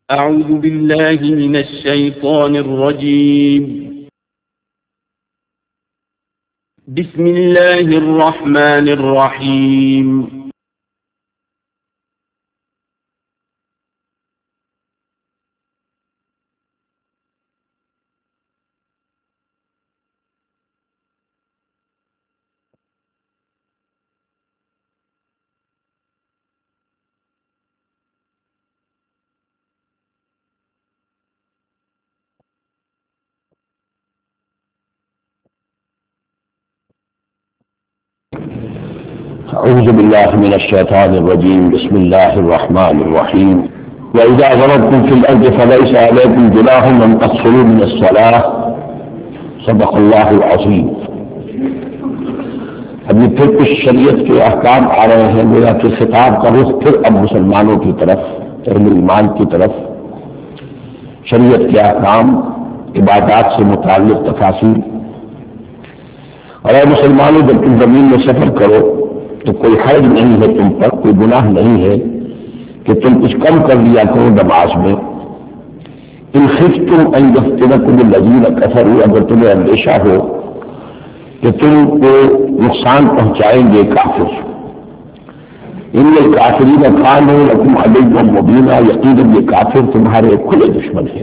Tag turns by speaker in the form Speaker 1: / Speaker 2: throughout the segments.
Speaker 1: أعوذ بالله من الشيطان الرجيم. بسم الله الرحمن الرحيم.
Speaker 2: أعوذ بالله من الشيطان الرجيم. بسم الله الرحمن الرحيم. وإذا ضربتم في الأرض فليس عليكم جناح أن تقصروا من الصلاة. صدق الله العظيم. ابھی پھر کچھ شریعت کے احکام آ رہے ہیں، گویا کہ خطاب کا رخ پھر اب مسلمانوں کی طرف، اہل ایمان کی طرف. شریعت کے احکام، عبادات سے متعلق تفاصیل. اور اے مسلمانوں، جب تم زمین میں سفر کرو تو کوئی حرج نہیں ہے تم پر، کوئی گناہ نہیں ہے کہ تم کچھ کم کر لیا کرو نماز میں. ان خفتم ان یفتنکم الذین کفروا، اگر تمہیں اندیشہ ہو کہ تم کو نقصان پہنچائیں گے کافر. ان الکافرین کانوا لکم عدوا مبینا، یقیناً یہ کافر تمہارے کھلے دشمن ہیں.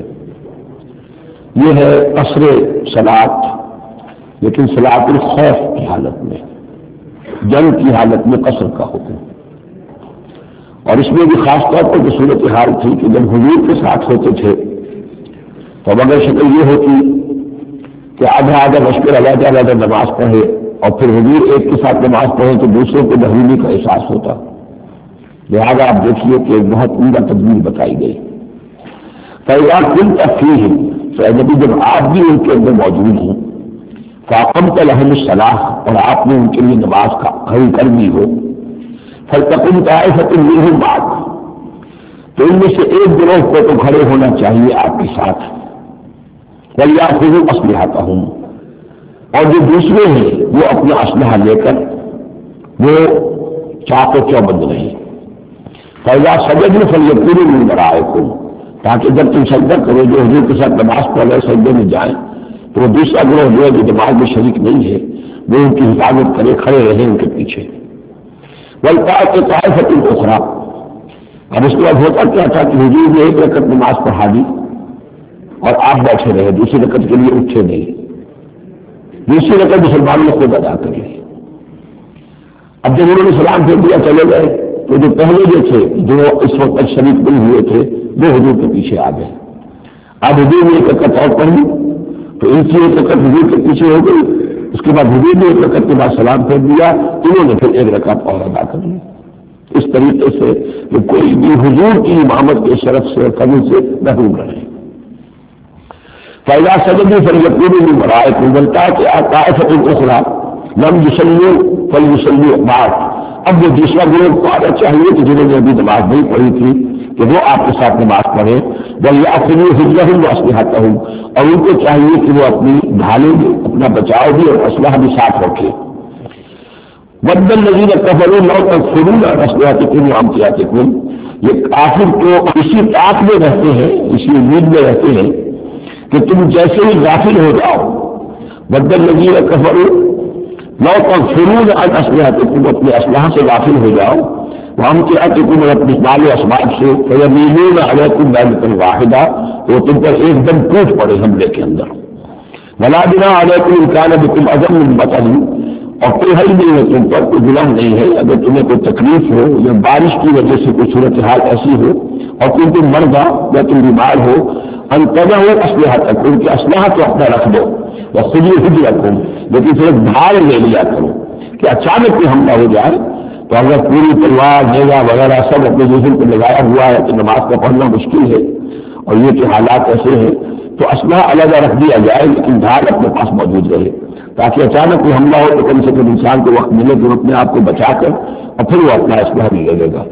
Speaker 2: یہ ہے قصر صلاۃ، لیکن صلاۃ الخوف کی حالت میں، جنگ کی حالت میں قصر کا حکم. اور اس میں بھی خاص طور پر جو صورتحال تھی کہ جب حضور کے ساتھ ہوتے تھے تو اگر شکل یہ ہوتی کہ آدھا آدھا لشکر علیحدہ علیحدہ نماز پڑھے اور پھر حضور ایک کے ساتھ نماز پڑھے تو دوسروں کو محرومی کا احساس ہوتا. لہٰذا آپ دیکھیے کہ ایک بہت عمدہ تدبیر بتائی گئی. فَإِذَا كُنْتَ فِيهِمْ، نبی جب آپ بھی ان کے اندر موجود ہوں، فَأَقَمْتَ لَهُمُ الصَّلَاةَ، اور آپ نے ان کے لیے نماز کا کھڑی کر دی ہو، فَلْتَقُمْ طَائِفَةٌ مِّنْهُمْ مَعَكَ، تو ان میں سے ایک گروہ کو تو کھڑے ہونا چاہیے آپ کے ساتھ. وَلْيَأْخُذُوا أَسْلِحَتَهُمْ، اور جو دوسرے ہیں وہ اپنا اسلحہ لے کر وہ چاق و چوبند رہے. فَإِذَا سَجَدُوا فَلْيَكُونُوا مِنْ وَرَائِكُمْ، تاکہ جب تم سجدہ کرو، جو حضور کے ساتھ نماز پڑھ رہے سجدے میں جائیں تو وہ دوسرا گروہ جو ہے جو نماز میں شریک نہیں ہے وہ ان کی حفاظت کرے، کھڑے رہے ان کے پیچھے. وَلْتَأْتِ طَائِفَةٌ أُخْرَىٰ، اب اس کے بعد ہوتا کیا تھا کہ حضور نے ایک رکعت نماز پڑھا دی اور آپ بیٹھے رہے، دوسری رکعت کے لیے اٹھے نہیں. دوسری رکعت مسلمانوں نے خود ادا کر لی. اب جب انہوں نے سلام پھیر دیا چلے گئے تو جو پہلے جو تھے جو اس وقت شریک نہیں ہوئے تھے وہ حضور کے پیچھے آ گئے. اب حضور نے ایک رکعت اور پڑھ لی تو ان کی ایک رکعت حضور کے پیچھے ہو گئی. اس کے بعد حضور نے ایک رکعت کے بعد سلام پھیر دیا، انہوں نے پھر ایک رکعت اور ادا کر لی. اس طریقے سے کہ کوئی بھی حضور کی امامت کے شرف سے اور فضل سے محروم رہے. فَإِذَا سَجَدُوا فَلْيَكُونُوا مِنْ وَرَائِكُمْ وَلْتَأْتِ طَائِفَةٌ أُخْرَىٰ لَمْ يُصَلُّوا فَلْيُصَلُّوا مَعَكَ، اب وہ دوسرا گروہ کو آنا چاہیے کہ جنہوں نے ابھی نماز نہیں پڑھی تھی کہ وہ آپ کے ساتھ نماز پڑھے. وَلْيَأْخُذُوا حِذْرَهُمْ وَأَسْلِحَتَهُمْ، اور ان کو چاہیے کہ وہ اپنی ڈھالیں بھی، اپنا بچاؤ بھی اور اسلحہ بھی ساتھ رکھے. وَدَّ الَّذِينَ كَفَرُوا لَوْ تَكْفُرُونَ عَنْ أَسْلِحَتِكُمْ وَأَمْتِعَتِكُمْ، یہ کافر تو اسی طاق میں رہتے ہیں، اسی امید میں رہتے ہیں کہ تم جیسے ہی غافل ہو جاؤ. وَدَّ الَّذِينَ كَفَرُوا لَوْ تَغْفِلُونَ عَنْ أَسْلِحَتِكُمْ، اپنے اسلحہ سے غافل ہو جاؤ. وَأَمْتِعَتِكُمْ، اور اپنے مال و اسباب سے. فَيَمِيلُونَ عَلَيْكُمْ مَيْلَةً وَاحِدَةً، تو تم پر ایک دم ٹوٹ پڑے حملے کے اندر. وَلَا جُنَاحَ عَلَيْكُمْ إِن كَانَ بِكُمْ أَذًى مِّن مَطَرٍ، اور کوئی حل نہیں ہے تم پر، کوئی گناہ نہیں ہے اگر تمہیں کوئی تکلیف ہو یا بارش کی وجہ سے کوئی صورتحال ایسی ہو اور کوئی تم مرضى یا تم بیمار ہو، ان تضعوا اسلحتکم، ان کے اسلحہ تو اپنا رکھ دو. وخذوا حذرکم، لیکن صرف ڈھال لے لیا کرو کہ اچانک کوئی حملہ ہو جائے تو اگر پوری تلوار نیزہ وغیرہ سب اپنے جسم کو لگایا ہوا ہے تو نماز کا پڑھنا مشکل ہے. اور یہ کہ حالات ایسے ہیں تو اسلحہ علیحدہ رکھ دیا جائے لیکن ڈھال اپنے پاس موجود رہے تاکہ اچانک کوئی حملہ ہو تو کم سے کم انسان کو وقت ملے کہ وہ اپنے آپ کو بچا کر اور پھر وہ اپنا اسلحہ بھی لے لے گا.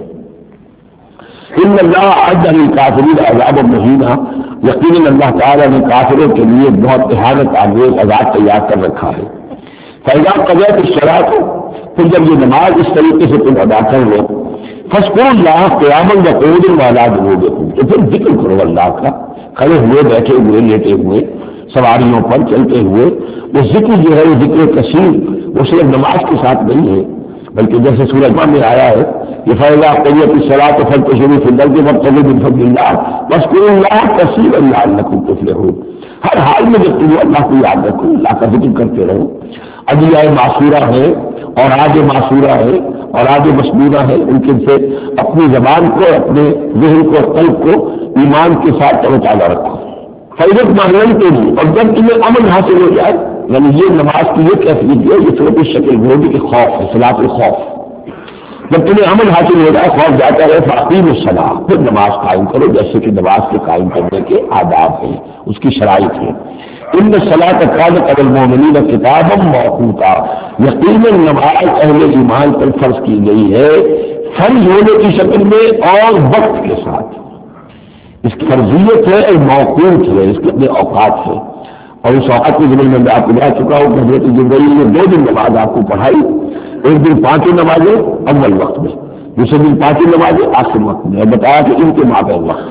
Speaker 2: ان اللہ اعد للکافرین عذابا مہینا، یقیناً اللہ تعالیٰ نے کافروں کے لیے بہت اہانت آمیز عذاب تیار کر رکھا ہے. فَإِذَا قَضَيْتُمُ الصَّلَاةَ، پھر جب یہ نماز اس طریقے سے تم ادا کر لو، فاذکروا اللہ قیاما وقعودا وعلی جنوبکم، تو پھر ذکر کرو اللہ کا کھڑے ہوئے، بیٹھے ہوئے، لیٹے ہوئے، سواریوں پر چلتے ہوئے۔ وہ ذکر جو ہے وہ ذکر کثیر، وہ صرف نماز کے ساتھ نہیں ہے، بلکہ جیسے سورہ جمعہ میں آیا ہے کہ فَإِذَا قُضِيَتِ الصَّلَاةُ فَانتَشِرُوا فِي الْأَرْضِ وَابْتَغُوا مِن فَضْلِ اللَّهِ وَاذْكُرُوا اللَّهَ كَثِيرًا لَعَلَّكُمْ تُفْلِحُونَ۔ ہر حال میں جب تم اللہ کو یاد رکھو، اللہ کا ذکر کرتے رہو۔ ادعیہ معصورہ ہے اور آج معصورہ ہے اور آج مسنونہ ہے، ان کے سے اپنی زبان کو، اپنے ذہن کو، قلب کو ایمان کے ساتھ تروتازہ رکھو۔ فیضت مانگنے کے لیے، اور جب تمہیں امن حاصل ہو جائے، یعنی یہ نماز کی یہ کیفیت ہے، یہ صرف اس شکل میں کہ خوف ہے، صلاۃ الخوف۔ جب تمہیں امن حاصل ہو جائے، خوف جاتا ہے، فاقیموا الصلاۃ، پھر نماز قائم کرو، جیسے کہ نماز کے قائم کرنے کے آداب ہیں، اس کی شرائط ہے۔ ان الصلاۃ کانت علی المؤمنین کتابا موقوتا، یقیناً نماز اہل ایمان پر فرض کی گئی ہے، فرض ہونے کی شکل میں اور وقت کے ساتھ۔ اس کی فرضیت ہے اور موقوت ہے، اس کے اپنے اوقات ہے، اور اس اوقات کے ضمن میں آپ کو بتا چکا ہوں کہ حضرت جبرائیل نے 2 دن نماز آپ کو پڑھائی، ایک دن 5 نمازیں اول وقت میں، دوسرے دن 5 نمازیں آخر وقت میں، اور بتایا کہ ان کے مابین وقت۔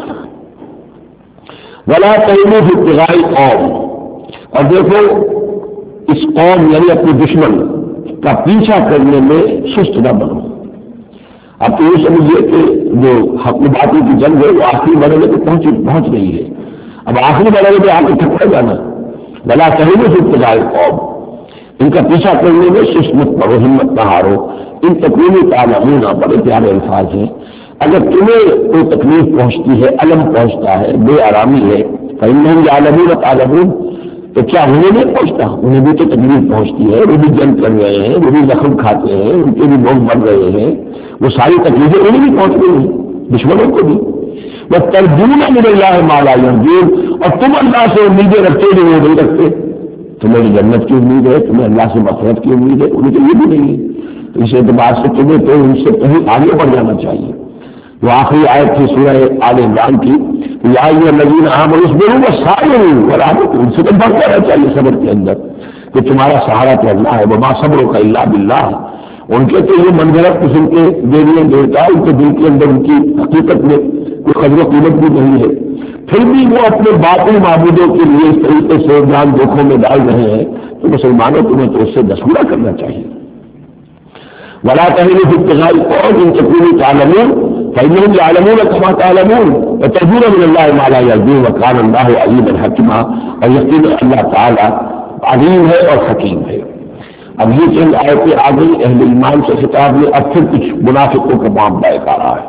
Speaker 2: ولا تہنوا فی ابتغاء القوم، اور دیکھو اس قوم یعنی اپنے دشمن کا پیچھا کرنے میں سست نہ بنو۔ اب تو یہ سمجھیے کہ جو حق باطل کی جنگ ہے وہ آخری مرحلے پہ پہنچ رہی ہے، اب آخری مرحلے پہ آ کے ٹھکر جانا۔ ولا تہنوا فی ابتغاء القوم، ان کا پیچھا کرنے میں سست مت پڑو، ہمت نہ ہارو۔ ان تکونوا تعلمون، بڑے پیارے الفاظ ہیں، اگر تمہیں کوئی تکلیف پہنچتی ہے، الم پہنچتا ہے، بے آرامی ہے، فإنہم یعلمون تعلمون، تو کیا انہیں نہیں پہنچتا؟ انہیں بھی تو تکلیف پہنچتی ہے، وہ بھی جنگ کر رہے ہیں، وہ بھی زخم کھاتے ہیں، ان کے بھی لوگ مر رہے ہیں، وہ ساری تکلیفیں انہیں بھی پہنچ رہی ہیں، دشمنوں کو بھی۔ وَتَرْجُونَ مِنَ اللَّهِ مَا لَا يَرْجُونَ، اور تم اللہ سے امیدیں رکھتے جو وہ نہیں رکھتے، تمہیں جنت کی امید ہے، تمہیں اللہ سے مغفرت کی امید ہے، انہیں تو یہ بھی نہیں ہے۔ تو اس اعتبار سے تمہیں تو ان سے کہیں آگے بڑھ جانا چاہیے۔ وہ آخری آیت تھی سورہ آل عمران کی، یا ایھا الذین آمنوا اصبروا وصابروا ورابطوا، ان سے تو بڑھتا رہنا چاہیے صبر کے اندر، کہ تمہارا سہارا تو اللہ ہے، وما صبرک الا باللہ۔ ان کے تو یہ منظرت قسم کے دیویاں دیوتا، ان کے دل کے اندر ان کی حقیقت میں کوئی قدر و قیمت بھی نہیں ہے، پھر بھی وہ اپنے باطل معبودوں کے لیے اس طریقے سے جان جوکھوں میں ڈال رہے ہیں، تو مسلمانوں تمہیں تو اس سے دستورہ کرنا چاہیے۔ ولا تهنوا في ابتغاء القوم ان تكونوا تعلمون فإنهم يعلمون كما تعلمون وترجون من الله ما لا يرجون وكان الله عليما حكيما، اور یقینا اللہ تعالی علیم ہے اور حکیم ہے۔ اب یہ چند آیتیں آ گئی اہل ایمان سے خطاب میں، اب پھر کچھ منافقوں کا معاملہ ایک آ رہا ہے۔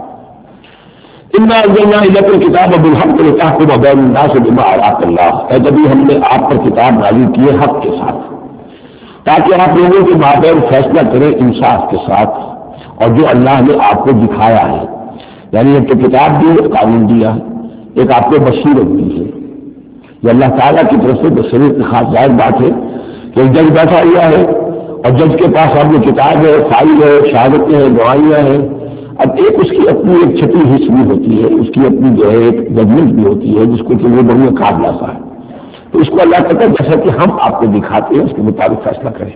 Speaker 2: انا انزلنا الیک الکتاب بالحق لتحکم بین الناس بما اراک اللہ، اے نبی ہم نے آپ پر کتاب نازل کی ہے حق کے ساتھ، تاکہ آپ لوگوں کے مابین فیصلہ کریں انصاف کے ساتھ، اور جو اللہ نے آپ کو دکھایا ہے، یعنی ایک تو کتاب دی ہے، قانون دیا ہے، ایک آپ کو بصیرت دی ہے، یہ اللہ تعالیٰ کی طرف سے بصیرت کی خاص ظاہر بات ہے کہ ایک جج بیٹھا ہوا ہے اور جج کے پاس آپ کی کتاب ہے، فائل ہے، شہادتیں ہیں، گواہیاں ہیں، اب ایک اس کی اپنی ایک چھٹی حص بھی ہوتی ہے، اس کی اپنی جو ہے ایک ججمنٹ بھی ہوتی ہے جس کو کہ وہ بڑی قابل سا ہے، تو اس کو اللہ کہتا ہے جیسا کہ ہم آپ کو دکھاتے ہیں اس کے مطابق فیصلہ کریں۔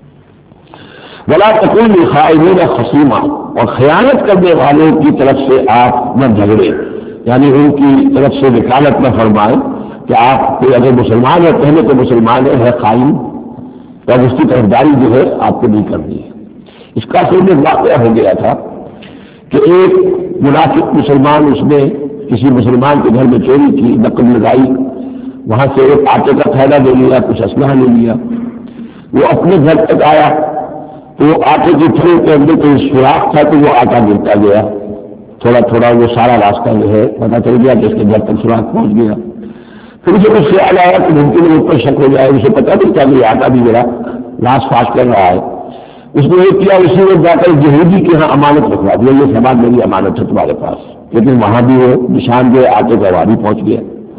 Speaker 2: ولا تکونوا للخائنین خصیما، اور خیانت کرنے والوں کی طرف سے آپ نہ جھگڑے، یعنی ان کی طرف سے وکالت نہ فرمائیں کہ آپ کوئی اگر مسلمان ہے پہلے تو مسلمان ہے خائن، اور اس کی طرفداری جو ہے آپ کو نہیں کرنی ہے۔ اس کا اصل میں واقعہ ہو گیا تھا کہ ایک منافق مسلمان، اس نے کسی مسلمان کے گھر میں چوری کی، نقب لگائی، وہاں سے ایک آٹے کا تھیلا لے لیا، کچھ اسلحہ لے لیا، وہ اپنے گھر تک آیا تو وہ آٹے کے تھیلے کے اندر کوئی سوراخ تھا تو وہ آٹا گرتا گیا، تھوڑا تھوڑا وہ سارا راستہ جو ہے پتہ چل گیا کہ اس کے گھر تک سوراخ پہنچ گیا۔ پھر اسے کچھ خیال آیا کہ ممکن ہے اوپر شک ہو جائے، اسے پتہ نہیں تھا کہ یہ آٹا بھی میرا لاش فاش کر رہا ہے، اس نے یہ کیا اسی وقت جا کر یہودی کے یہاں امانت رکھوا دیا، یہ سامان میری امانت ہے تمہارے پاس، لیکن وہاں بھی وہ نشان جو آٹے کا وہاں بھی پہنچ گیا۔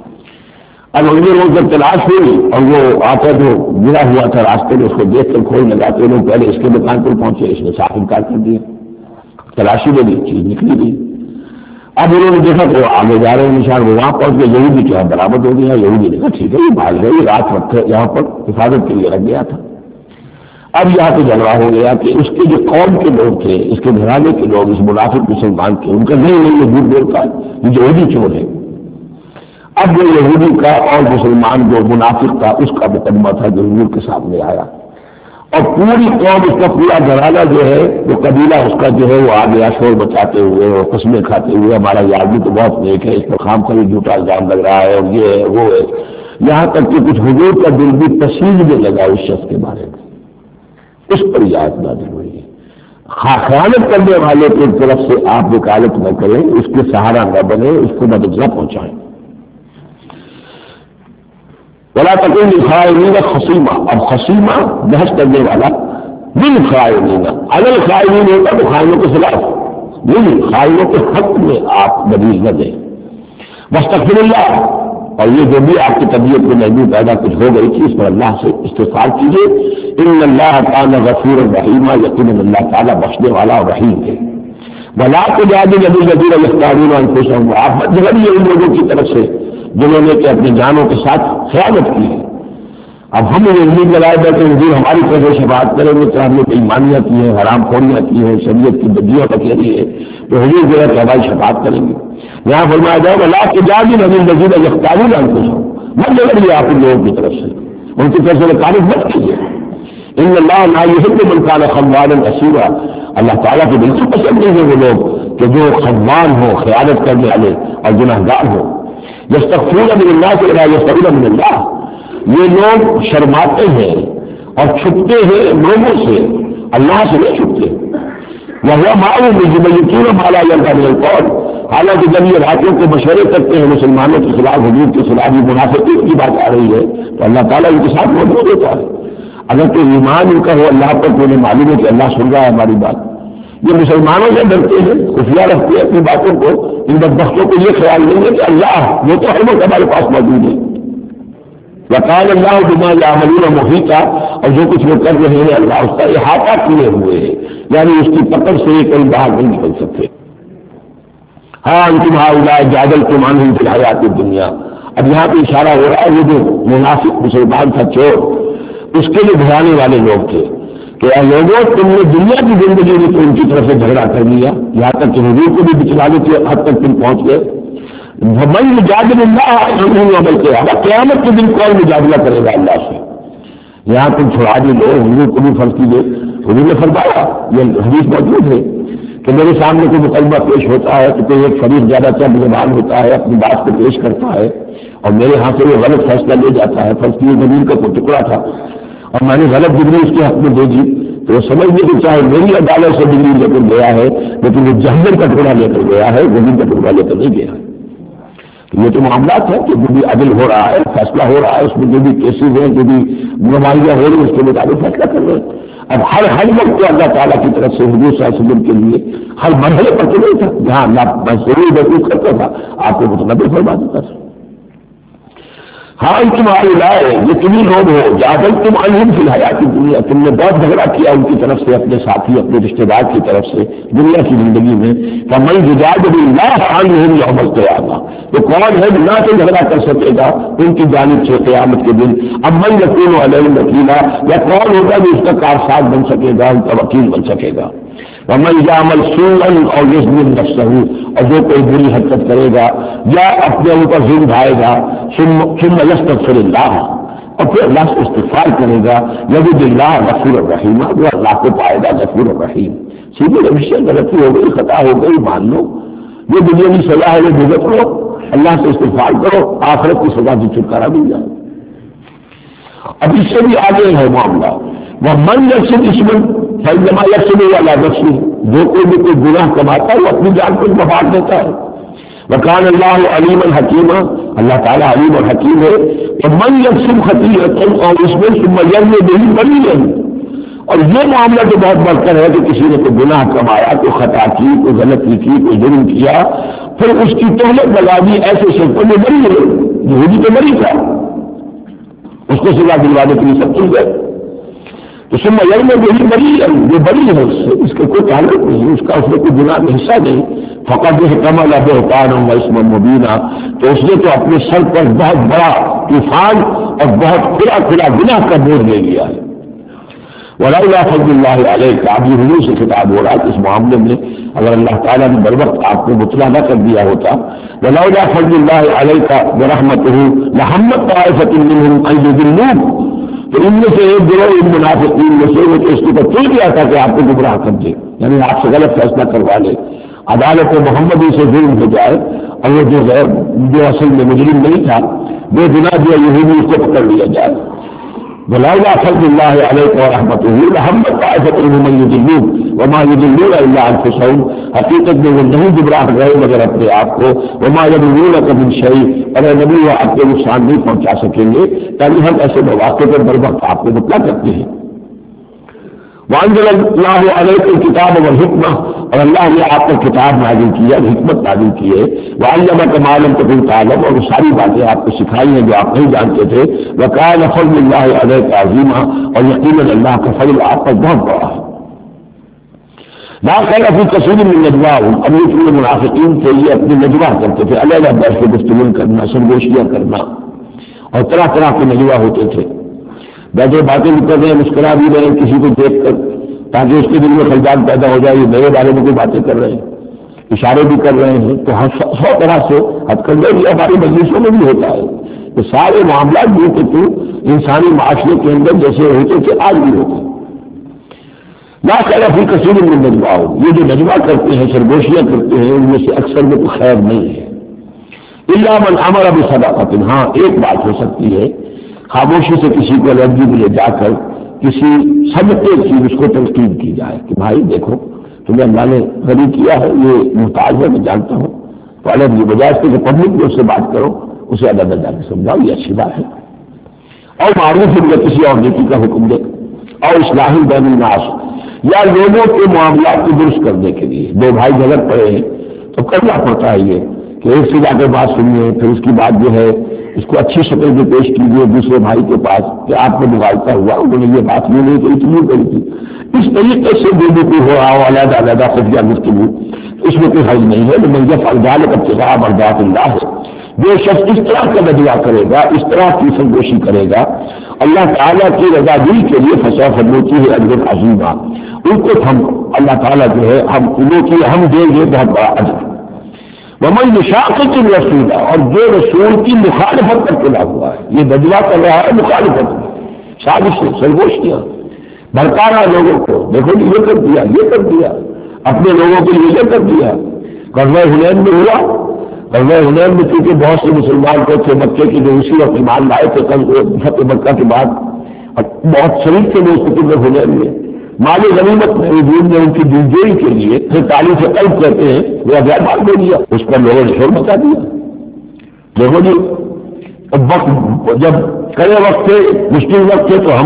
Speaker 2: اب اگلے روز جب تلاش ہوئی اور وہ آٹا جو گرا ہوا تھا راستے میں اس کو دیکھ کر کھوج لگاتے لوگ پہلے اس کے دکان پر پہنچے، اس نے صاف انکار کر دیا، تلاشی میں بھی چیز نکلی نہیں۔ اب انہوں نے دیکھا کہ وہ آگے جا رہے ہیں نشان، وہ وہاں پہنچ گئے، یہودی کے یہاں برآمد ہو گیا، یہودی نے کہا ٹھیک ہے یہ بھاگ گئے، یہ رات وقت یہاں پر حفاظت کے لیے رکھ گیا تھا۔ اب یہاں تو جھگڑا ہو گیا کہ اس کے جو قوم کے لوگ تھے، اس کے گھرانے کے لوگ، اس منافق مسلمان کے، ان کا نہیں یہ جھوٹ بولتا ہے، یہ یہودی چور ہے۔ اب وہ یہودی کا اور مسلمان جو منافق تھا اس کا مقدمہ تھا جو حضور کے سامنے آیا، اور پوری قوم، اس کا پورا گھرانہ جو ہے، وہ قبیلہ اس کا جو ہے وہ آ گیا شور بچاتے ہوئے اور قسمیں کھاتے ہوئے، ہمارا یہ آدمی تو بہت نیک ہے، اس پر خام خالی جھوٹا الزام لگ رہا ہے، اور یہ ہے وہ ہے، یہاں تک کہ کچھ حضور کا دل بھی پسیجنے لگا اس شخص کے بارے میں۔ اس پر یہ آیت نازل ہوئی ہے، خیانت کرنے والے کی طرف سے آپ وکالت نہ کریں، اس کے سہارا نہ بنے، اس کو مدد نہ پہنچائیں۔ ولا تکن للخائنین خصیما، اب خصیمہ بحث کرنے والا، للخائنین، علی الخائنین ہوتا تو خائنوں کے خلاف، خائنوں کے حق میں آپ دلیل نہ دیں۔ واستغفر اللہ، اور یہ جو بھی آپ کی طبیعت میں نرمی پیدا کچھ ہو گئی تھی اس پر اللہ سے استغفار کیجیے۔ ان اللہ کان غفورا رحیما، یقیناً اللہ تعالیٰ بخشنے والا اور رحیم ہے۔ ولا تجادل الذین یختارون انفسهم، آپ مت جھگڑیے ان لوگوں کی طرف سے جنہوں نے کہ اپنی جانوں کے ساتھ خیانت کی ہے۔ اب ہم یہ امید لگائے بیٹھے حضور ہماری طرف سے شفاعت کریں گے، تو ہم نے بےایمانیاں کی ہیں، حرام خوریاں کی ہیں، شریعت کی بدیاں پکڑی ہے، تو حضور جو ہے کہ ہماری شفاعت کریں گے۔ یہاں فرمایا جائے گا لا تجادل الذین یختارون انفسهم، مت جھگڑیے آپ ان لوگوں کی طرف سے، ان کی طرف سے تعریف مت کیجیے۔ ان اللہ لا یحب من کان خوانا اسیرا، اللہ تعالیٰ کو بالکل پسند نہیں ہے وہ لوگ کہ جو خوان ہو، خیانت کرنے والے اور گنہگار ہو۔ یستغفرون من الناس ولا یستغفرون من اللہ، یہ لوگ شرماتے ہیں اور چھپتے ہیں لوگوں سے، اللہ سے نہیں چھپتے۔ وَهُوَ مَعَهُمْ إِذْ يُبَيِّتُونَ مَا لَا يَرْضَىٰ مِنَ الْقَوْلِ، حالانکہ جب یہ راتوں کو مشورے کرتے ہیں مسلمانوں کے خلاف، حضور کے خلاف یہ منافقین کی بات آ رہی ہے، تو اللہ تعالیٰ ان کے ساتھ موجود ہوتا ہے۔ اگر تو ایمان ان کا ہو اللہ پر، تو انہیں معلوم ہے کہ اللہ سن رہا ہے ہماری بات۔ یہ مسلمانوں سے ڈرتے ہیں، خفیہ رکھتے ہیں اپنی باتوں کو، ان بدبختوں کو یہ خیال نہیں ہے کہ اللہ وہ تو ہر وقت ہمارے پاس موجود ہے۔ وقال اللہ بما یعملون محیطا، اور جو کچھ وہ کر رہے ہیں اللہ اس کا احاطہ کیے ہوئے ہے، یعنی اس کی پکڑ سے یہ کہیں باہر نہیں نکل سکتے۔ ہاں انتم ہؤلاء جادلتم عنہم فی الحیات الدنیا، اب یہاں پہ اشارہ ہو رہا ہے وہ جو منافق مسلمان تھا چور، اس کے لیے بھرانے والے لوگ تھے کہ اے لوگوں تم نے دنیا کی زندگی میں تو ان کی طرف سے جھگڑا کر لیا، یہاں تک کہ حضور کو بھی بچلانے کی حد تک تم پہنچ گئے۔ من یجادل اللہ عنہ یوم القیامہ، قیامت کے دن کون مجادلہ کرے گا اللہ سے؟ یہاں تم چھوڑا بھی لو، حضور کو بھی فرض کیجیے، حضور نے فرمایا، یہ حدیث موجود ہے کہ میرے سامنے کوئی مقدمہ پیش ہوتا ہے تو کوئی ایک فریق زیادہ چند زبان ہوتا ہے، اپنی بات کو پیش کرتا ہے اور میرے ہاں سے وہ غلط فیصلہ لے جاتا ہے۔ فرض کیجیے زمین کا کوئی ٹکڑا تھا اور میں نے غلط ڈگری اس کے حق میں دے دی، تو وہ سمجھ لے کہ چاہے میری عدالت سے ڈگری لے کر گیا ہے لیکن وہ جہنم کا ٹکڑا لے کر گیا ہے، زمین کا ٹکڑا لے کر نہیں گیا ہے۔ تو یہ تو معاملات ہیں کہ جو بھی عدل ہو رہا ہے، فیصلہ ہو رہا ہے، اس میں جو بھی کیسز ہیں، جو بھی گواہیاں ہو رہی ہیں، اس کے مطابق فیصلہ کر رہے ہیں۔ اب ہر وقت تو اللہ تعالیٰ کی طرف سے حضور صلی اللہ علیہ وسلم کے لیے ہر مرحلے پر تو نہیں تھا، جہاں اللہ میں ضرور محسوس کرتا تھا آپ کو متنبع فرما دیتا تھا۔ ہاں تم لائے یہ تمہیں لوگ ہو جادل تم عنہم فی الحیات الدنیا، تم نے بہت جھگڑا کیا ان کی طرف سے، اپنے ساتھی اپنے رشتے دار کی طرف سے دنیا کی زندگی میں۔ فمن یجادل اللہ عنہم یوم القیامہ، تو کون ہے جو نہ سے جھگڑا کر سکے گا ان کی جانب سے قیامت کے دن؟ اب من یکون علیہم وکیلا، یا کون ہوگا جو اس کا کارساز بن سکے گا، ان کا وکیل بن سکے گا؟ ومن یعمل سوءا او یظلم نفسہ، اور جو کوئی بری حرکت کرے گا یا اپنے اوپر ظلم ڈھائے گا، ثم یستغفر اللہ، اور پھر اللہ سے استغفار کرے گا، یجد اللہ غفور الرحیم، وہ اللہ کو پائے گا غفور الرحیم۔ سیدھی روشیں غلطی ہو گئی، خطا ہو گئی، مان لو، یہ دنیا کی سزا ہے وہ بھگت لو، اللہ سے استغفار کرو، آخرت کی سزا سے چھٹکارا مل جائے۔ اب اس سے بھی آگے ہے معاملہ، وہ من یکسب اسمن فإنما یکسب علی نفسہ، جو کوئی بھی کوئی گناہ کماتا ہے وہ اپنی جان کو مفاد دیتا ہے۔ وکان اللہ علیم الحکیم، اللہ تعالیٰ علیم اور حکیم ہے۔ ومن یکسب خطیئۃ اور اسما ثم یرمی بہ بریئا، اور یہ معاملہ تو بہت بڑھ کر ہے کہ کسی نے کوئی گناہ کمایا، کوئی خطا کی، کوئی غلطی کی، کوئی جرم کیا، پھر اس کی تہمت لگا دی ایسے شخص میں بری ہے، یہودی تو بری تھا، اس کو سزا دلوانے کے لیے سب چل گئے، تو ثم یرمی بہ بریئا، یہ بری ہے اس سے، اس کے کوئی تعلق نہیں، اس کا اس میں کوئی گناہ میں حصہ نہیں۔ فقد احتمل بہتانا واثما مبینا، تو اس نے تو اپنے سر پر بہت بڑا طوفان اور بہت کھلا گناہ کا بوجھ لے لیا ہے۔ ولولا فضل اللہ علیک، اب یہ حضور سے خطاب ہو رہا ہے اس معاملے میں اگر اللہ تعالیٰ نے بر وقت آپ کو مطلع نہ کر دیا ہوتا، ولولا فضل اللہ علیک ورحمتہ لہمت طائفۃ منہم ان یضلوک، تو ان میں سے ایک گروہ ان منافقین میں سے وہ تو اس کو چل گیا تھا کہ آپ کو گمراہ کر دے، یعنی آپ سے غلط فیصلہ کروا لے، عدالت محمدی سے ظلم ہو جائے، اور وہ جو اصل میں مجرم نہیں تھا بے گناہ جو یہودی اس کو پکڑ لیا جائے۔ ولولا فضل اللہ علیک ورحمتہ لہمت طائفۃ منہم ان یضلوک وما یضلون الا انفسہم، حقیقت میں وہ نہیں گمراہ گئے مگر اپنے آپ کو، وما یضلونک من شیء، اور اے نبی وہ آپ کو نقصان نہیں پہنچا سکیں گے، تاکہ ہم ایسے مواقع پر بر وقت آپ کو مطلع کرتے ہیں۔ وانزل اللہ علیک الکتاب والحکمہ، اور اللہ نے آپ پر کتاب نازل کی ہے، حکمت نازل کی ہے، وعلمک ما لم تکن تعلم، اور وہ ساری باتیں آپ کو سکھائی ہیں جو آپ نہیں جانتے تھے، وکان فضل اللہ علیک عظیما، اور یقیناً اللہ کا فضل آپ پر بہت بڑا ہے۔ لا خیر فی کثیر من نجواہم، اب یہ پورے منافقین تھے یہ اپنی نجوا کرتے تھے، علیحدہ بیٹھ کے گفتگو کرنا، سرگوشیاں کرنا، اور طرح طرح کے نجوا ہوتے تھے، بیٹھے باتیں بھی کر رہے ہیں، مسکرا بھی رہے ہیں کسی کو دیکھ کر تاکہ اس کے دل میں خلجان پیدا ہو جائے، یہ میرے بارے میں کوئی باتیں کر رہے ہیں، اشارے بھی کر رہے ہیں، تو ہم 100 طرح سے ہتھ کنڈے بھی ہماری مجلسوں میں بھی ہوتا ہے، تو سارے معاملات بھی تو انسانی معاشرے کے اندر جیسے ہوتے تھے آج بھی ہوتے ہیں۔ لا خیر فی کثیر من نجواہم، یہ جو نجوا کرتے ہیں سرگوشیاں کرتے ہیں ان میں سے اکثر میں تو خیر نہیں ہے، الا من امر بصدقۃ، ہاں ایک بات ہو سکتی ہے خاموشی سے کسی کو الرجی میں لے جا کر کسی صدقے کی اس کو تلقین کی جائے کہ بھائی دیکھو تمہیں اللہ نے غریب کیا ہے، یہ محتاج ہے میں جانتا ہوں، تو الگ یہ بجائے اس کے پبلک میں اس سے بات کرو، اسے الگ جا کے سمجھاؤ یہ اچھی بات ہے، اور معروف میں کسی اور نیکی کا حکم دے، اور اصلاح بین الناس، یا لوگوں کے معاملات کو درست کرنے کے لیے دو بھائی جھگڑ پڑے ہیں تو کرنا پڑتا ہے یہ کہ ایک سے جا کر بات سنیے، پھر اس کی بات جو ہے اس کو اچھی شکل میں پیش کیجیے دوسرے بھائی کے پاس کہ آپ کو مغالطہ ہوا، انہوں نے یہ بات نہیں کہی تھی یہ کہی تھی، اس طریقے سے جو کوئی ہو رہا ہو علیحدہ علیحدہ خفیہ گفتگو، اس میں کوئی حل نہیں ہے، لیکن جب افضال ابتغاء مرضات اللہ ہے، جو شخص اس طرح کا نجوا کرے گا، اس طرح کی سرگوشی کرے گا اللہ تعالیٰ کی رضا دل کے لیے، فسوف نؤتیہ اجرا عظیما، ان کو ہم اللہ تعالیٰ جو ہے ہم دیں گے بہت بڑا اجر۔ ومن یشاقق الرسول، اور جو رسول کی مخالفت کر کے لا ہوا ہے، یہ نجوا کر رہا ہے مخالفت میں، سازش سرگوشیاں بھڑکا رہا لوگوں کو، دیکھو یہ کر دیا یہ کر دیا، اپنے لوگوں کے لیے یہ کر دیا۔ غزوہ حنین میں ہوا، غزوہ حنین میں کیونکہ بہت سے مسلمان کو تھے مکے کی جو اسی وقت ایمان لائے تھے فتح مکہ کے بعد، اور بہت شریف تھے وہ اس فتح حنین میں، مال غنیمت میں حضور نے ان کی دلجوئی کے لیے پھر تعلیم سے قلب کہتے ہیں وہ غیر مال دے دیا، اس پر لوگوں نے شور مچا دیا۔ دیکھو جی وقت جب کڑے وقت تھے مشکل وقت تھے تو ہم،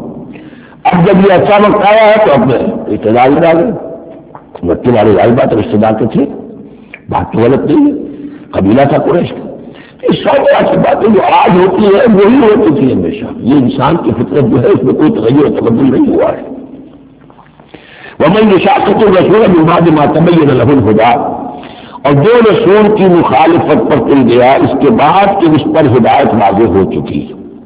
Speaker 2: اب جب یہ اچھا وقت آیا ہے تو اپنے رشتے دار میں ڈالے، مکے والے ظاہر بات رشتے دار کے تھے، بات تو غلط نہیں ہے، قبیلہ تھا قریش کا، اس سب ایسی باتیں جو آج ہوتی ہے وہی ہوتی تھی ہمیشہ، یہ انسان کی فطرت جو ہے اس میں کوئی تغیر و تبدل نہیں ہوا ہے۔ ومن یشاقق الرسول من بعد ما تبین له الهدى، اور جو رسول کی مخالفت پر چل گیا اس کے بعد کہ اس پر ہدایت واضح ہو چکی،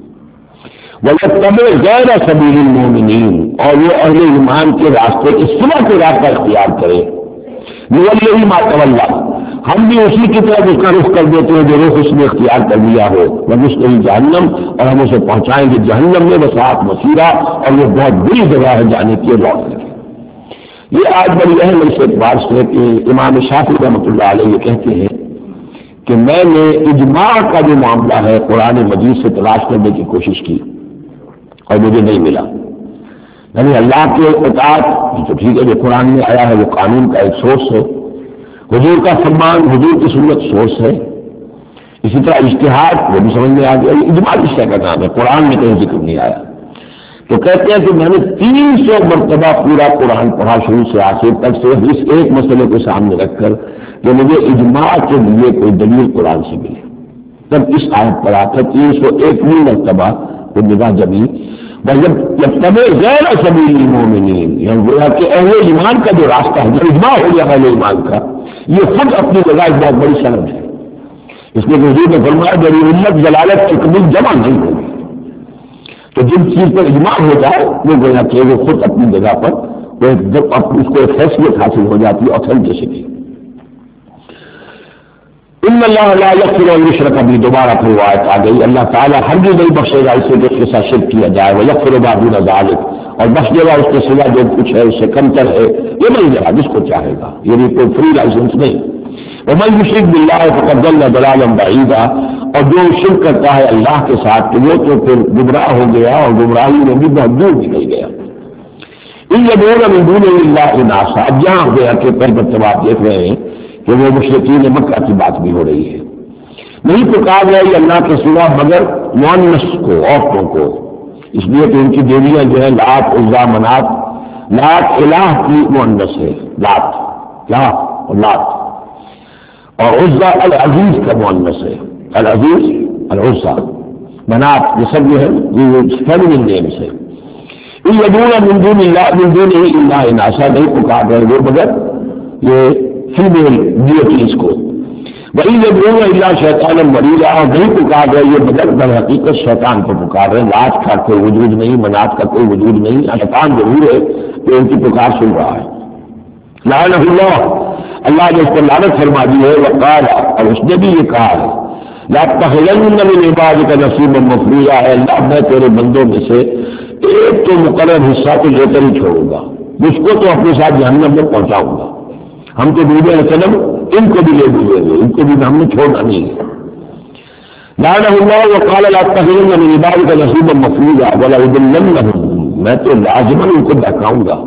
Speaker 2: وَيَتَّبِعْ غَيْرَ سَبِيلِ الْمُؤْمِنِينَ، اور وہ اہل ایمان کے راستے کے سوا کے راستہ اختیار کرے، نُوَلِّهِ مَا تَوَلَّىٰ، ہم بھی اسی کی طرف اس کا رخ کر دیتے ہیں جو رخ اس نے اختیار کر لیا ہو، وَنُصْلِهِ جہنم، اور ہم اسے پہنچائیں گے جہنم میں، وَسَاءَتْ مَصِيرًا، اور وہ بہت بری جگہ ہے جانے کی لوٹنے کی۔ یہ آج بڑی اہم اس اعتبار سے کہ امام شافعی رحمۃ اللہ علیہ یہ کہتے ہیں کہ میں نے اجماع کا جو معاملہ ہے قرآن مجید سے تلاش کرنے کی کوشش کی اور مجھے نہیں ملا، یعنی اللہ کے اطاعت تو ٹھیک ہے جو قرآن میں آیا ہے وہ قانون کا ایک سورس ہے، حضور کا فرمان حضور کی سنت سورس ہے، اسی طرح اجتہاد وہ بھی سمجھ میں آ گیا، اجماع کس شے کا نام ہے، قرآن میں کہیں ذکر نہیں آیا۔ تو کہتے ہیں کہ میں نے 300 مرتبہ پورا قرآن پڑھا شروع سے آخر تک سے اس ایک مسئلے کو سامنے رکھ کر کہ مجھے اجماع کے لیے کوئی دلیل قرآن سے ملے، تب اس آیت پر آتا 301 مرتبہ وہ نگاہ جمی، جب غیر سبیل المؤمنین، یعنی گویا کہ اہل ایمان کا جو راستہ ہے جو اجماع ہو گیا اہل ایمان کا، یہ خود اپنی جگہ ایک بہت بڑی سند ہے، اس میں حضور نے فرمایا میری امت جلالت کی کبھی جمع نہیں ہوگی۔ تو جن چیز پر اجماع ہو جائے وہ گویا کہ وہ خود اپنی جگہ پر وہ جب اس کو حیثیت حاصل ہو جاتی ہے اوتھینٹسٹی. ان اللہ لا یغفر ان یشرک بہ، دوبارہ پھر وہ آیت آ گئی، اللہ تعالیٰ ہرگز نہیں بخشے گا اسے جو اس کے ساتھ شرک کیا جائے، ویغفر ما دون ذلک، اور بخش دے گا اس کے سوا جو کچھ ہے اس سے کمتر ہے، یہ مل جائے گا جس کو چاہے گا، یہ بھی کوئی فری لائسنس نہیں. ومن یشرک باللہ فقد ضل ضلالا بعیدا، اور جو شرک کرتا ہے اللہ کے ساتھ تو وہ تو پھر گمراہ ہو گیا اور گمراہی میں بھی بہت دور نکل گیا. ان یدعون من دون اللہ اناسا، اب یہاں گیا کہ پہلے مرتبہ آپ دیکھ رہے ہیں کہ وہ مشرکین مکہ کی بات بھی ہو رہی ہے. نہیں پکار رہی اللہ کے سوا مگر مؤنث کو، عورتوں کو، اس لیے کہ ان کی دیویاں جو ہے لات، عزا، منات. لات الہ کی مؤنث ہے، لات، لا اور لات، اور عزا العزیز کا مؤنث ہے، العزیز العزا. منات یہ سب جو ہے یہ فیمنن نیمز ہے. ان یدعون من دون اللہ من دونہ الا اناسا، نہیں پکار رہے وہ مگر یہ فیمیل ڈیوٹیز کو. وہی یدعون الا شیطانا مریدا، اور نہیں پکار رہے یہ مگر در حقیقت شیطان کو پکار رہے. لات کا کوئی وجود نہیں، منات کا کوئی وجود نہیں، شیطان ضرور ہے کہ ان کی پکار سن رہا ہے. لعنہ اللہ، اللہ نے اس پر لعنت فرما دی ہے. وقال، اور اس نے بھی یہ کہا ہے، لا تخلن من عبادک نصیبا مفروضا، ہے اللہ میں تیرے بندوں میں سے ایک تو مقرر حصہ تو لے کر ہی چھوڑوں گا، جس کو تو اپنے ساتھ جہنم میں پہنچاؤں گا. ہم تو ڈوبے ہیں سنم، ان کو بھی لے ڈوبے گے، ان کو بھی ہم نے چھوڑنا نہیں ہے. لعنہ اللہ وقال لا تخلن من عبادک نصیبا مفروضا ولأضلنهم، میں تو لازماً ان کو بہکاؤں گا.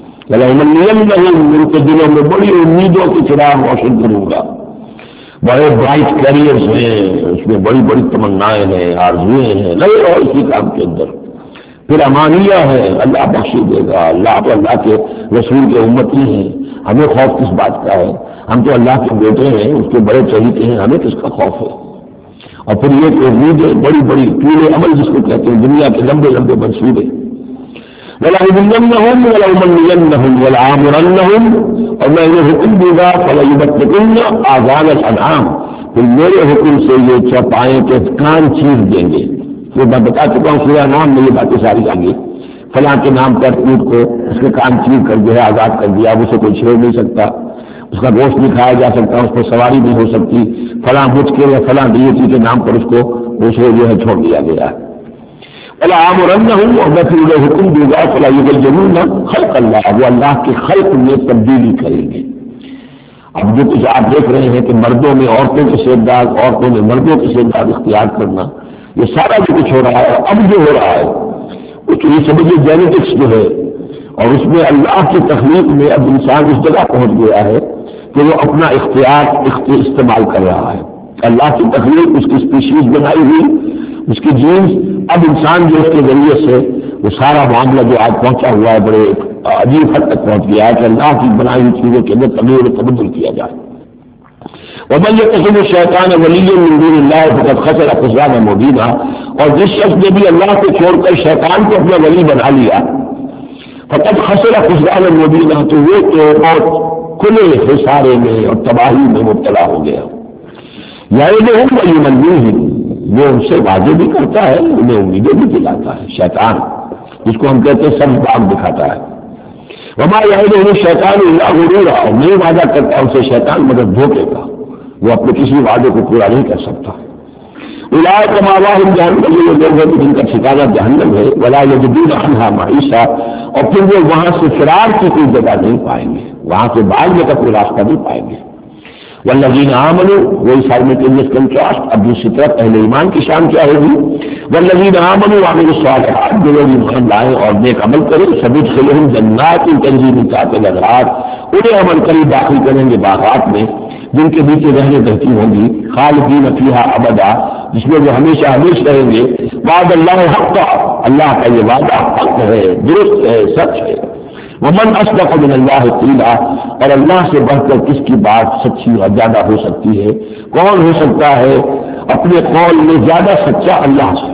Speaker 2: ولأمنينهم، ان کے دلوں میں بڑی امیدوں کی چراغ روشن کروں گا. بڑے برائٹ کیریئرز ہیں، اس میں بڑی بڑی تمنائیں ہیں، آرزویں ہیں، لگے رہو اسی کام کے اندر. پھر امانیہ ہے، اللہ بخشی دے گا. اللہ تو اللہ کے رسول کے امتی ہیں، ہمیں خوف کس بات کا ہے؟ ہم تو اللہ کے بیٹے ہیں، اس کے بڑے چہیتے ہیں، ہمیں کس کا خوف ہے؟ اور پھر یہ کہ امیدیں بڑی بڑی پورے عمل جس کو کہتے ہیں، دنیا کے لمبے لمبے منصوبے. وَلَأُضِلَّنَّهُمْ وَلَأُمَنِّيَنَّهُمْ وَلَآمُرَنَّهُمْ، اور میں انہیں حکم دوں گا فَلَيُبَتِّكُنَّ آذَانَ الْأَنْعَامِ، پھر میرے حکم سے یہ چوپائیں کے کان چیر دیں گے. یہ میں بتا چکا ہوں سورہ نام میں یہ باتیں ساری آگے. فلاں کے نام پر اونٹ کو اس کے کان چیر کر جو ہے آزاد کر دیا، اسے کوئی چھیڑ نہیں سکتا، اس کا گوشت نہیں کھایا جا سکتا، اس پر سواری نہیں ہو سکتی. فلاں بت کے یا فلاں ڈیوٹی کے نام پر اس کو اسے جو ہے چھوڑ دیا گیا. وَلَآمُرَنَّهُمْ، اور میں پھر انہیں حکم دوں گا فَلَا يُغَيِّرُنَّ خَلْقَ اللَّهِ، وہ اللہ کے خلق میں تبدیلی کریں گے. اب جو کچھ آپ دیکھ رہے ہیں کہ مردوں میں عورتوں کے سیداد، عورتوں میں مردوں کے سیداد اختیار کرنا، یہ سارا جو کچھ ہو رہا ہے اب جو ہو رہا ہے وہ تو یہ سمجھے جینیٹکس جو ہے، اور اس میں اللہ کی تخلیق میں اب انسان اس جگہ پہنچ گیا ہے کہ وہ اپنا اختیار استعمال کر رہا ہے. اللہ کی تخلیق، اس کی اسپیشیز بنائی ہوئی، اس کی جینز، اب انسان جو اس کے ذریعے سے وہ سارا معاملہ جو آج پہنچا ہوا ہے بڑے عجیب حد تک پہنچ گیا ہے کہ اللہ کی بنائی ہوئی چیزوں کے اندر تغیر و تبدل کیا جائے. وَمَن يَتَّخِذِ الشَّيْطَانَ وَلِيًّا مِن دُونِ اللَّهِ فَقَدْ خَسِرَ خُسْرَانًا مُبِينًا، اور جس شخص نے بھی اللہ کو چھوڑ کر شیطان کو اپنا ولی بنا لیا، فَقَدْ خَسِرَ خُسْرَانًا مُبِينًا، تو وہ تو بہت کھلے خسارے میں اور تباہی میں مبتلا ہو گیا. يَعِدُهُمْ وَيُمَنِّيهِمْ، وہ ان سے وعدے بھی کرتا ہے، انہیں امیدیں بھی دلاتا ہے. شیطان جس کو ہم کہتے ہیں سب باغ دکھاتا ہے. وَمَا يَعِدُهُمُ الشَّيْطَانُ إِلَّا غُرُورًا، اور نہیں وعدہ کرتا ان سے شیطان مگر دھوکے کا، وہ اپنے کسی وعدے کو پورا نہیں کر سکتا. اولئک مأواہم جہنم، یہ لوگ ہیں جن کا ٹھکانہ جہنم ہے. ولا یجدون عنہا محیصا، اور پھر وہ وہاں سے فرار کی کوئی جگہ نہیں پائیں گے، وہاں سے بھاگنے کا کوئی راستہ نہیں پائیں گے. والذین آمنوا، وہی سائملٹینیس کنٹراسٹ. اب دوسری طرف اہل ایمان کی شان کیا ہوگی؟ والذین آمنوا وعملوا الصالحات، جو لوگ ایمان لائیں اور نیک عمل کریں، سندخلہم جنات تجری من تحتہا الانہار، انہیں عمل کری داخل کریں گے باغات میں جن کے نیچے رہنے بہتی ہوں گی، خالدین فیہا ابدا، جس میں وہ ہمیشہ ہمیشہ رہیں گے. وعد اللہ حقا، اللہ کا یہ وعدہ حق ہے، درست ہے، سچ ہے. ومن اصدق من اللہ قیلا، اور اللہ سے بڑھ کر کس کی بات سچی اور زیادہ ہو سکتی ہے؟ کون ہو سکتا ہے اپنے قول میں زیادہ سچا اللہ سے؟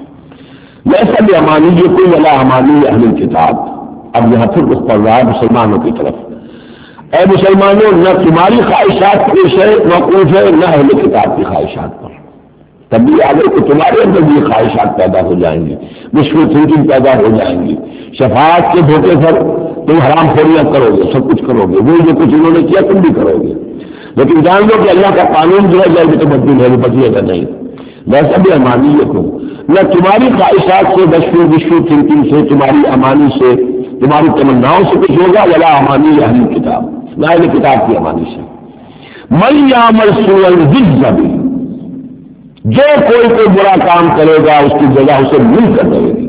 Speaker 2: ویسا بھی امانی یہ کوئی ولا امانی اہل کتاب. اب یہاں پھر رخ پڑ رہا ہے مسلمانوں کی طرف. اے مسلمانوں، نہ تمہاری خواہشات پیش ہے موقوف ہے، نہ اہل کتاب کی خواہشات پر. تب بھی آگے تو تمہارے اندر بھی خواہشات پیدا ہو جائیں گی، مشکل تھنکنگ پیدا ہو جائیں گی، شفاعت کے دھوکے پر تم حرام خوریاں کرو گے، سب کچھ کرو گے، وہ جو کچھ انہوں نے کیا تم بھی کرو گے، لیکن جان لو کہ اللہ کا قانون جو ہے جائے تو بدل ہے، وہ بدلے گا نہیں۔ ویسا بھی امانیت ہو نہ تمہاری خواہشات سے وشو تھنکنگ سے، تمہاری امانی سے، تمہاری تمناؤں سے کچھ ہوگا، ولا امانی اہل کتاب، نہ اہل کتاب کی امانی سے۔ من یعمل سوءا یجز بہ، جو کوئی برا کام کرے گا اس کی جزا اسے مل کر رہے گی۔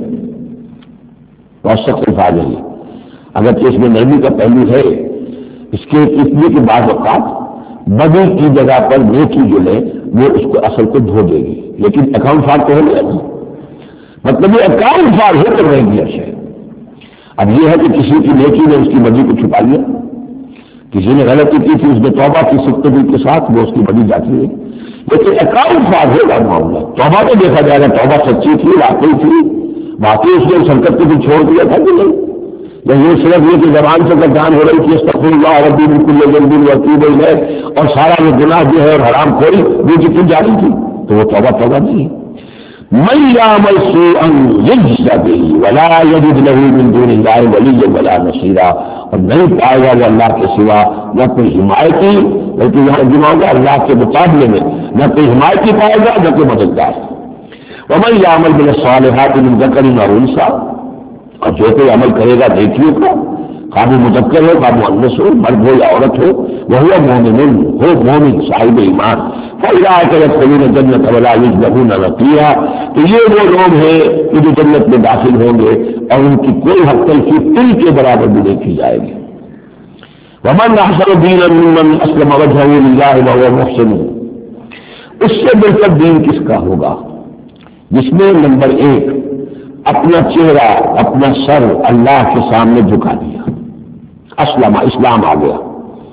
Speaker 2: بہت سخت الفاظ ہے، اگرچہ اس میں نرمی کا پہلو ہے، اس کے لیے کہ بعض اوقات بدی کی جگہ پر نیکی جو ہے وہ اس کو اصل کو دھو دے گی، لیکن اکاؤنٹ فار تو ہو گیا نا، مطلب یہ اکاؤنٹ فار ہو کر رہے گی اچھے۔ اب یہ ہے کہ کسی کی نیکی نے اس کی بدی کو چھپا لیا، کسی نے غلطی کی تھی، اس نے توبہ کی سکتی کے ساتھ، وہ اس کی بدی جاتی ہے، لیکن اکاؤنٹ فار ہوگا معاملہ۔ توبہ تو دیکھا جائے گا، توبہ سچی تھی، واقعی تھی، واقعی اس نے سنکٹ کو بھی چھوڑ دیا تھا کہ نہیں، یا یہ صرف یہ کہ زبان سے گردان ہو رہی تھی استغفر اللہ ربی بالکل جلدی وقتی ہے، اور سارا وہ گناہ جو ہے اور حرام خوری وہ جتنی جاری تھی، تو وہ توبہ نہیں۔ من یعمل سوءا یجز بہ ولا یجد له من دون اللہ ولیا ولا نصیرا، اور نہیں پائے گا وہ اللہ کے سوا نہ کوئی حمایتی، بلکہ یہاں جمع ہوگا اللہ کے مقابلے میں نہ کوئی حمایتی پائے گا نہ کوئی مددگار۔ ومن یعمل من الصالحات من ذکر او انثی، اور جو کوئی عمل کرے گا نیکیوں کا، خواہ مذکر ہو خواہ مؤنث ہو، مرد ہو یا عورت ہو، وہو مومن ہو، مومن صاحب ایمان، فاولئک یدخلون الجنۃ ولا یظلمون نقیرا، تو یہ وہ لوگ ہیں کہ جو جنت میں داخل ہوں گے اور ان کی کوئی حق تلفی تل کے برابر بھی نہیں کی جائے گی۔ ومن احسن دینا ممن اسلم وجهه للہ وهو محسن، اس سے بہتر دین کس کا ہوگا جس میں نمبر 1 اپنا چہرہ اپنا سر اللہ کے سامنے جھکا دیا، اسلام آ گیا،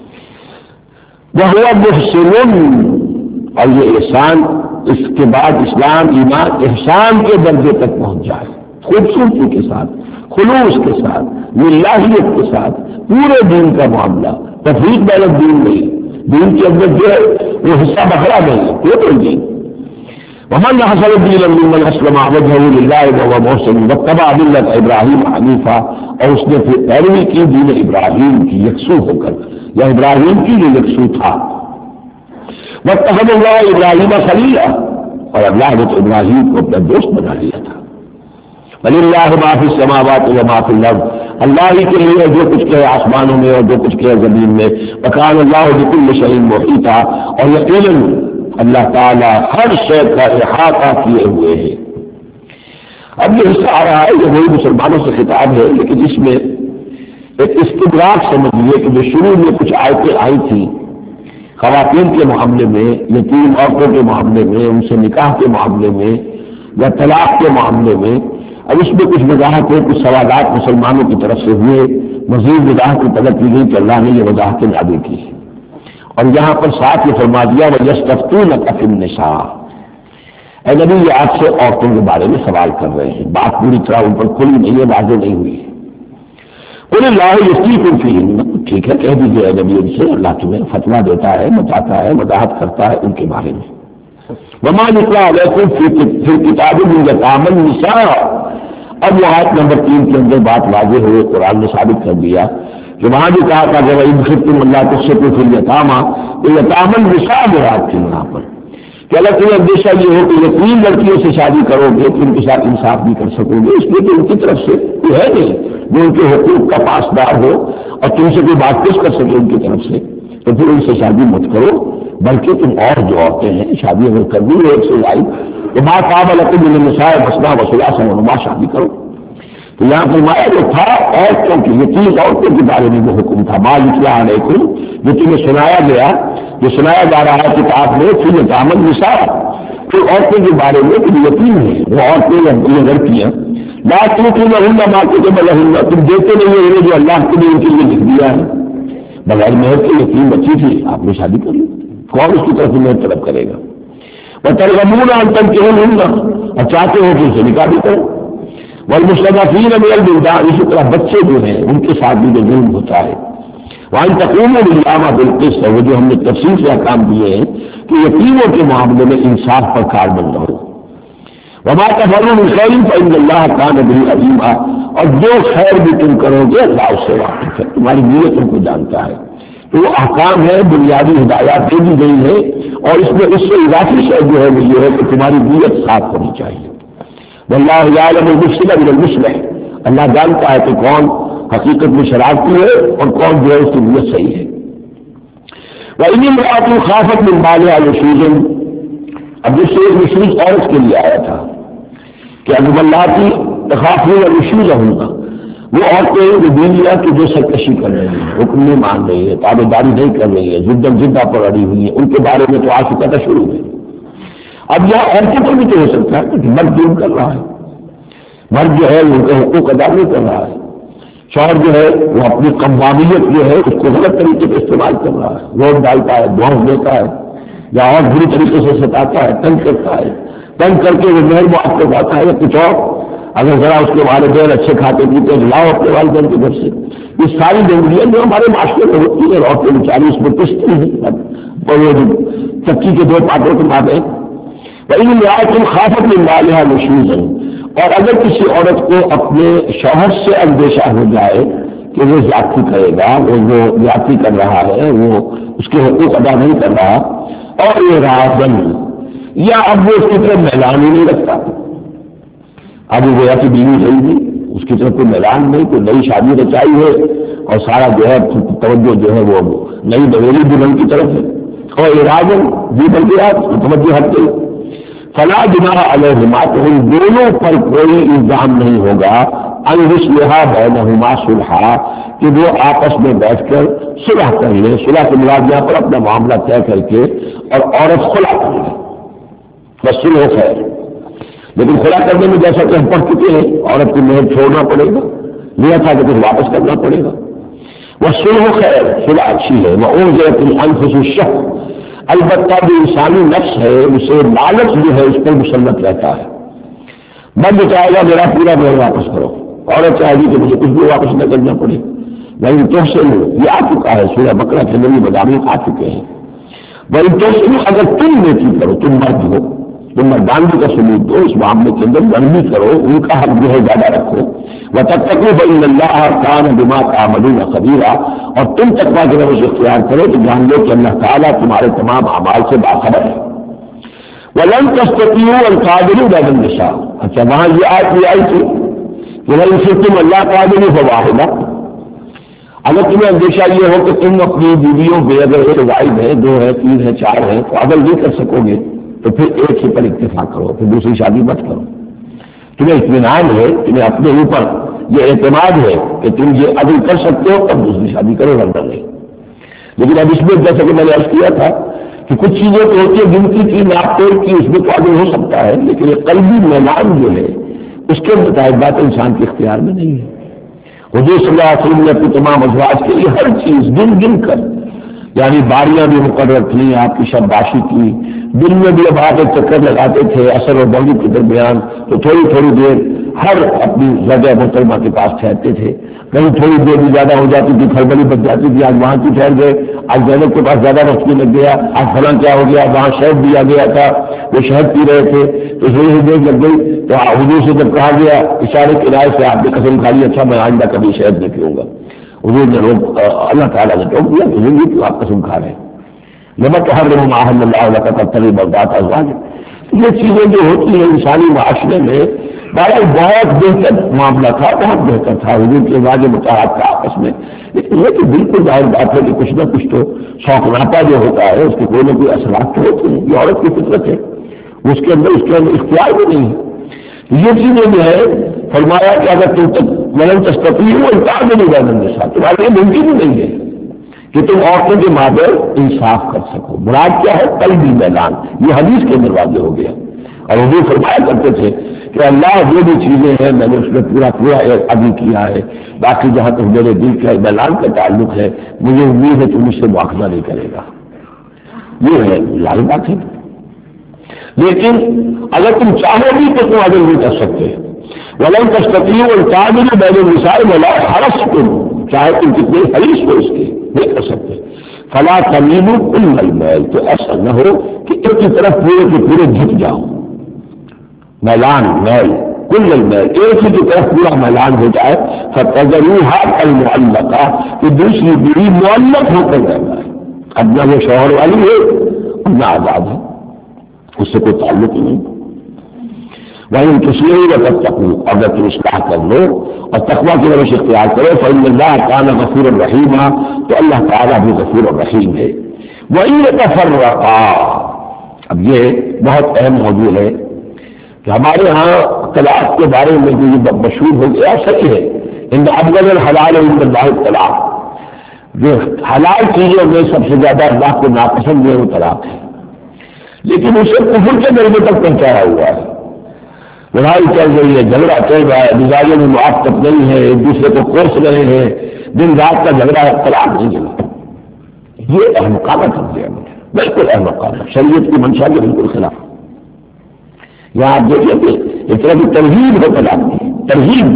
Speaker 2: وہو محسن، اور یہ احسان اس کے بعد اسلام ایمان احسان کے درجے تک پہنچ جائے، خوبصورتی کے ساتھ، خلوص کے ساتھ، للہیت کے ساتھ، پورے دین کا معاملہ، تفریق بین الدین نہیں، دین کے اندر جو ہے وہ حصہ بکھرا نہیں ہے، ٹوٹل دین۔ ومن احسن دینا ممن اسلم وجهه للہ وهو محسن واتبع ملت ابراہیم حنیفا، اور اس نے پھر پیروی کی دین ابراہیم کی یکسو ہو کر، یا ابراہیم کی جو یکسو تھا۔ واتخذ اللہ ابراہیم خلیلا، اور اللہ نے تو ابراہیم کو اپنا دوست بنا لیا تھا۔ وللہ ما فی السماوات و ما فی الارض، اللہ ہی کے لیے جو کچھ کہے آسمانوں میں اور جو کچھ کہے زمین میں، وکان اللہ بکل شیء محیطا، اور یقیناً اللہ تعالیٰ ہر شے کا احاطہ کیے ہوئے ہیں۔ اب یہ حصہ آ رہا ہے، یہ وہی مسلمانوں سے خطاب ہے، لیکن اس میں ایک استدراک سمجھیے کہ جو شروع میں کچھ آیتیں آئی تھیں خواتین کے معاملے میں، یتیم عورتوں کے معاملے میں، ان سے نکاح کے معاملے میں یا طلاق کے معاملے میں، اب اس میں کچھ وضاحتیں، کچھ سوالات مسلمانوں کی طرف سے ہوئے، مزید وضاحت کی طلب کی گئی کہ اللہ نے یہ وضاحتیں نازل کی، اور یہاں پر ساتھ یہ فرما دیا وَيَسْتَفْتُونَكَ فِي النِّسَاءِ، اے نبی یہ آپ سے عورتوں کے بارے میں سوال کر رہے ہیں، بات پوری طرح ان پر کھلی نہیں ہے، واضح نہیں ہوئی ہے۔ قُلِ اللَّهُ يُفْتِيكُمْ فِيهِنَّ، ٹھیک ہے کہہ دیجیے اے نبی ان سے، اللہ تمہیں فتویٰ دیتا ہے، بتاتا ہے، وضاحت کرتا ہے ان کے بارے میں۔ وَمَا يُتْلَىٰ عَلَيْكُمْ فِي الْكِتَابِ مِن يَتَامَى النِّسَاءِ، اب وہ آیت نمبر 3 کے اندر بات واضح ہوئے، قرآن نے ثابت کر دیا کہ وہاں بھی کہا تھا کہ وَإِنْ خِفْتُمْ أَلَّا تُقْسِطُوا فِي الْيَتَامَى، تو یتامى النِّسَاء مراد تھی وہاں پر، کہ اگر تمہیں اندیشہ یہ ہو کہ یتیم لڑکیوں سے شادی کرو گے تو ان کے ساتھ انصاف بھی کر سکو گے، اس لیے کہ ان کی طرف سے کوئی ہے نہیں جو ان کے حقوق کا پاسدار ہو اور تم سے کوئی بات پیش کر سکے ان کی طرف سے، تو پھر ان سے شادی مت کرو، بلکہ تم اور جو عورتیں ہیں شادی اگر کرنی ہے ایک سے لائی تو مَا طَابَ لَكُم مِّنَ النِّسَاءِ مَثْنًى وَثُلَاثَ وَرُبَاعَ، شادی کرو۔ تو یہاں فرمایا جو تھا عورتوں کی، یتیم عورتوں کے بارے میں وہ حکم تھا، مَا يُتْلَىٰ عَلَيْكُمْ، جو تمہیں سنایا گیا، جو سنایا جا رہا ہے کتاب میں، فِي الْيَتَامَى النِّسَاء، تو عورتوں کے بارے میں کہ یتیم ہیں وہ عورتیں یا لڑکیاں، لَا تُؤْتُونَهُنَّ مَا كُتِبَ لَهُنَّ، تم دیتے نہیں ہو انہیں جو اللہ کے لیے ان کے لیے لکھ دیا ہے، بغیر مہر کے یتیم بچی تھی آپ نے شادی کر لی، کون اس کی طرف مہر طلب کرے گا؟ وَتَرْغَبُونَ أَن تَنكِحُوهُنَّ، اور چاہتے ہو کہ ان سے نکاح بھی کرو، وَالْمُسْتَضْعَفِينَ مِنَ الْوِلْدَانِ، اسی طرح بچے جو ہیں ان کے ساتھ بھی جو ظلم ہوتا ہے، وَأَن تَقُومُوا لِلْيَتَامَى بِالْقِسْطِ، وہ جو ہم نے تفصیل سے احکام دیے ہیں کہ یتیموں کے معاملے میں انصاف پر کاربند رہو. وما تفعلوا من خیر فإن اللہ کان بہ علیما، اور جو خیر بھی تم کرو گے اللہ اس سے واقف ہے، تمہاری نیتوں کو جانتا ہے. تو وہ احکام ہے، بنیادی ہدایات دے دی گئی ہے، اور اس میں اس سے اضافی شے جو ہے وہ یہ ہے کہ تمہاری نیت صاف ہونی چاہیے. واللہ یعلم المفسد من المصلح، اللہ جانتا ہے کہ کون حقیقت میں شرارتی ہے اور کون جو ہے اس کی نیت صحیح ہے. وَإِنِ امْرَأَةٌ خَافَتْ مِنْ بَعْلِهَا نُشُوزًا، اب جس سے ایک مشرق عورت کے لیے آیا تھا کہ اگر اللاتي تخافون نشوزهن، وہ عورتیں جو بیویاں کی جو سرکشی کر رہی ہیں، حکم نہیں مان رہی ہے، تابع داری نہیں کر رہی ہے، زدہ پر اڑی ہوئی ہیں، ان کے بارے میں تو آ چکا تھا شروع میں. اب یہاں عورتوں کو بھی تو ہو سکتا ہے کہ مرد ظلم کر رہا ہے، مرد جو ہے ان کا حقوق ادا نہیں کر رہا ہے، شوہر جو ہے وہ اپنی قوامیت جو ہے اس کو غلط طریقے سے استعمال کر رہا ہے، ووٹ ڈالتا ہے، دھوس دیتا ہے، یا اور بری طریقے سے ستاتا ہے، تنگ کرتا ہے، تنگ کر کے وہ مہر معاف کر پاتا ہے یا کچھ اور. اگر ذرا اس کے والدین اچھے کھاتے پیتے لاؤ اپنے والدین کے گھر سے. یہ ساری ڈنگریاں جو ہمارے معاشرے میں ہوتی ہیں، عورتیں بیچاری اس میں پستی ہیں، وہ چکی کے دو پاٹوں کے ماتے. وَإِنِ امْرَأَةٌ خَافَتْ مِنْ بَعْلِهَا نُشُوزًا، اور اگر کسی عورت کو اپنے شوہر سے اندیشہ ہو جائے کہ وہ زیادتی کرے گا، وہ زیادتی کر رہا ہے، وہ اس کے حقوق ادا نہیں کر رہا، اور یہ راضن، یا اب وہ اس کی طرف میلان ہی نہیں رکھتا، اب وہ گویا کہ بیوی رہی گی، اس کی طرف کوئی میلان نہیں، کوئی نئی شادی رچائی ہے اور سارا جو ہے توجہ جو ہے وہ نئی بویلی دلہن کی طرف ہے، اور ارادن جی بلکہ آپ توجہ ہٹ گئی. فلا جناح علیہما، تو ان دونوں پر کوئی الزام نہیں ہوگا، ان یصلحا بینہما صلحا، کہ وہ آپس میں بیٹھ کر صلح کر لیں. صلح کے مراد یہاں پر اپنا معاملہ طے کر کے اور عورت خلا کر لے، بس صلح خیر. لیکن خلا کرنے میں جیسا کہ ہم پڑھ چکے ہیں عورت کو مہر چھوڑنا پڑے گا، لیا تھا کہ کچھ واپس کرنا پڑے گا. وہ صلح خیر، صلح اچھی ہے. وأنذرت الأنفس الشح، البتہ جو انسانی نفس ہے اسے لالچ جو ہے اس پر مسلط رہتا ہے. مرد چاہے گا میرا پورا مہر واپس کرو، عورت چاہے گی کہ مجھے کچھ بھی واپس نہ کرنا پڑے. وہی تحسن یہ آ چکا ہے، سورہ بقرہ کے نبی مضامین آ چکے ہیں. وہی تحسن، اگر تم نیکی کرو، تم مرد ہو، تم مردانگی کا ثبوت دو، اس معاملے کے اندر نرمی کرو، ان کا حق جو ہے زیادہ رکھو. وَتَتَّقُوا فَإِنَّ اللَّهَ كَانَ بِمَا تَعْمَلُونَ خَبِيرًا، اور تم تقویٰ کی روش اختیار کرو تو جان لو کہ اللہ تعالیٰ تمہارے تمام اعمال سے باخبر ہے. وَلَن تَسْتَطِيعُوا أَن تَعْدِلُوا بَيْنَ النِّسَاءِ، اچھا وہاں یہ آیت بھی آئی تھی کہ وَإِن خِفْتُمْ أَلَّا تَعْدِلُوا فَوَاحِدَةً، اگر تمہیں اندیشہ یہ ہو کہ تم اپنی بیویوں پہ اگر ایک واحد ہے، دو ہے، تین ہے، چار ہے، تو عدل نہیں کر سکو گے تو پھر ایک ہی پر اتفاق کرو، پھر دوسری شادی مت کرو. تمہیں اطمینان ہے، تمہیں اپنے اوپر یہ اعتماد ہے کہ تم یہ عدل کر سکتے ہو، تب دوسری شادی کرو ورنہ نہیں. لیکن اب اس میں جیسا کہ میں نے عرض کیا تھا کہ کچھ چیزیں تو ہوتی ہیں گنتی کی، ناپ توڑ کی، اس میں تو عدل ہو سکتا ہے، لیکن یہ قلبی میلان جو ہے اس کے مطابق بات انسان کے اختیار میں نہیں ہے. حضور صلی اللہ علیہ وسلم نے اپنی تمام ازواج کے لیے ہر چیز گن گن کر، یعنی باریاں بھی مقرر تھیں آپ کی شباشی کی، دن میں بھی اب آپ ایک چکر لگاتے تھے اثر و مغرب کے درمیان، تو تھوڑی تھوڑی دیر ہر اپنی جگہ محترمہ کے پاس ٹھہرتے تھے. کہیں تھوڑی دیر بھی زیادہ ہو جاتی تھی، کھڑبڑی بچ جاتی تھی، آج وہاں کی ٹھہر گئے، آج زینب کے پاس زیادہ وقت لگ گیا، آج فلاں کیا ہو گیا، وہاں شہد دیا گیا تھا، وہ شہد پی رہے تھے تو تھوڑی دیر لگ گئی. تو حضور سے جب کہا گیا اشارے کے رائے سے آپ نے قسم کھا لی اچھا میں آئندہ کبھی شہد نہیں پیوں گا، حضور نے اللہ تعالیٰ نے ٹوک دیا زندگی کیوں آپ قسم کھا رہے ہیں. نمک ہر محمد اللہ علیہ کا تبتلی بردات ازواج. یہ چیزیں جو ہوتی ہیں انسانی معاشرے میں بہت بہتر معاملہ تھا، بہت بہتر تھا حضور کے ازواج مطہرات کا آپس میں. لیکن یہ کہ بالکل ظاہر بات ہے کہ کچھ نہ کچھ تو شوق ناپا جو ہوتا ہے اس کے کوئی نہ کوئی اثرات تو ہوتے ہیں. یہ عورت کی فطرت ہے، اس کے اندر اختیار بھی نہیں ہے. یہ چیزیں جو ہے فرمایا کہ اگر تم تک ولن تستطيعوا ان تعدلوا بين النساء، تمہارے لیے ممکن ہی نہیں ہے کہ تم عورتوں کے مابین انصاف کر سکو. مراد کیا ہے؟ قلبی میلان. یہ حدیث کے اندر واضح ہو گیا. اور حضور فرمایا کرتے تھے کہ اللہ جو بھی چیزیں ہیں میں نے اس میں پورا عدل کیا ہے، باقی جہاں تک میرے دل کا میلان کا تعلق ہے مجھے امید ہے کہ مجھ سے مواخذہ نہیں کرے گا. یہ ہے ظاہر بات ہے. لیکن اگر تم چاہو بھی تو تم عدل نہیں کر سکتے. ولن تستطيعوا ان تعدلوا بين النساء ولا حرصتم، چاہے تم کتنے حریص ہو اس کے نہیں کر سکتے. فلا تمیلوا کل المیل، تو ایسا نہ ہو کہ ایک کی طرف پورے کے پورے جھک جاؤ، میلان میل، کل المیل ایک ہی کی طرف پورا میلان ہو جائے، فتذروها کالمعلقہ کہ دوسری بیوی معلق ہو کر رہ جائے، اب نہ وہ شوہر والی ہے نہ آزاد ہے، اس سے کوئی تعلق نہیں۔ وَإِن تُصْلِحُوا وَتَتَّقُوا، اگر تم اصلاح کر لو اور تقویٰ کی روش اختیار کرو، فإن اللہ كان غفورا رحیما، تو اللہ تعالیٰ بھی غفور الرحیم ہے۔ وَإِن تَفَرَّقَا، اب یہ بہت اہم موضوع ہے کہ ہمارے ہاں طلاق کے بارے میں جو یہ مشہور ہو گیا صحیح ہے، ان ابغض الحلال عند اللہ الطلاق، جو حلال چیزوں میں سب سے زیادہ اللہ کو ناپسند ہے وہ طلاق ہے، لیکن اسے کفر کے درجے تک پہنچایا ہوا ہے، لڑائی چل رہی ہے، جھگڑا چل رہا ہے، مزاجوں میں موافقت نہیں ہے، ایک دوسرے کو کوس رہے ہیں، دن رات کا جھگڑا ہے، طلاق نہیں ملا، یہ احمقانہ سمجھے بالکل احمقانہ، شریعت کی منشا کے بالکل خلاف۔ یہاں آپ دیکھیں کہ ایک طرح کی ترغیب ہے طلاق کی، ترغیب۔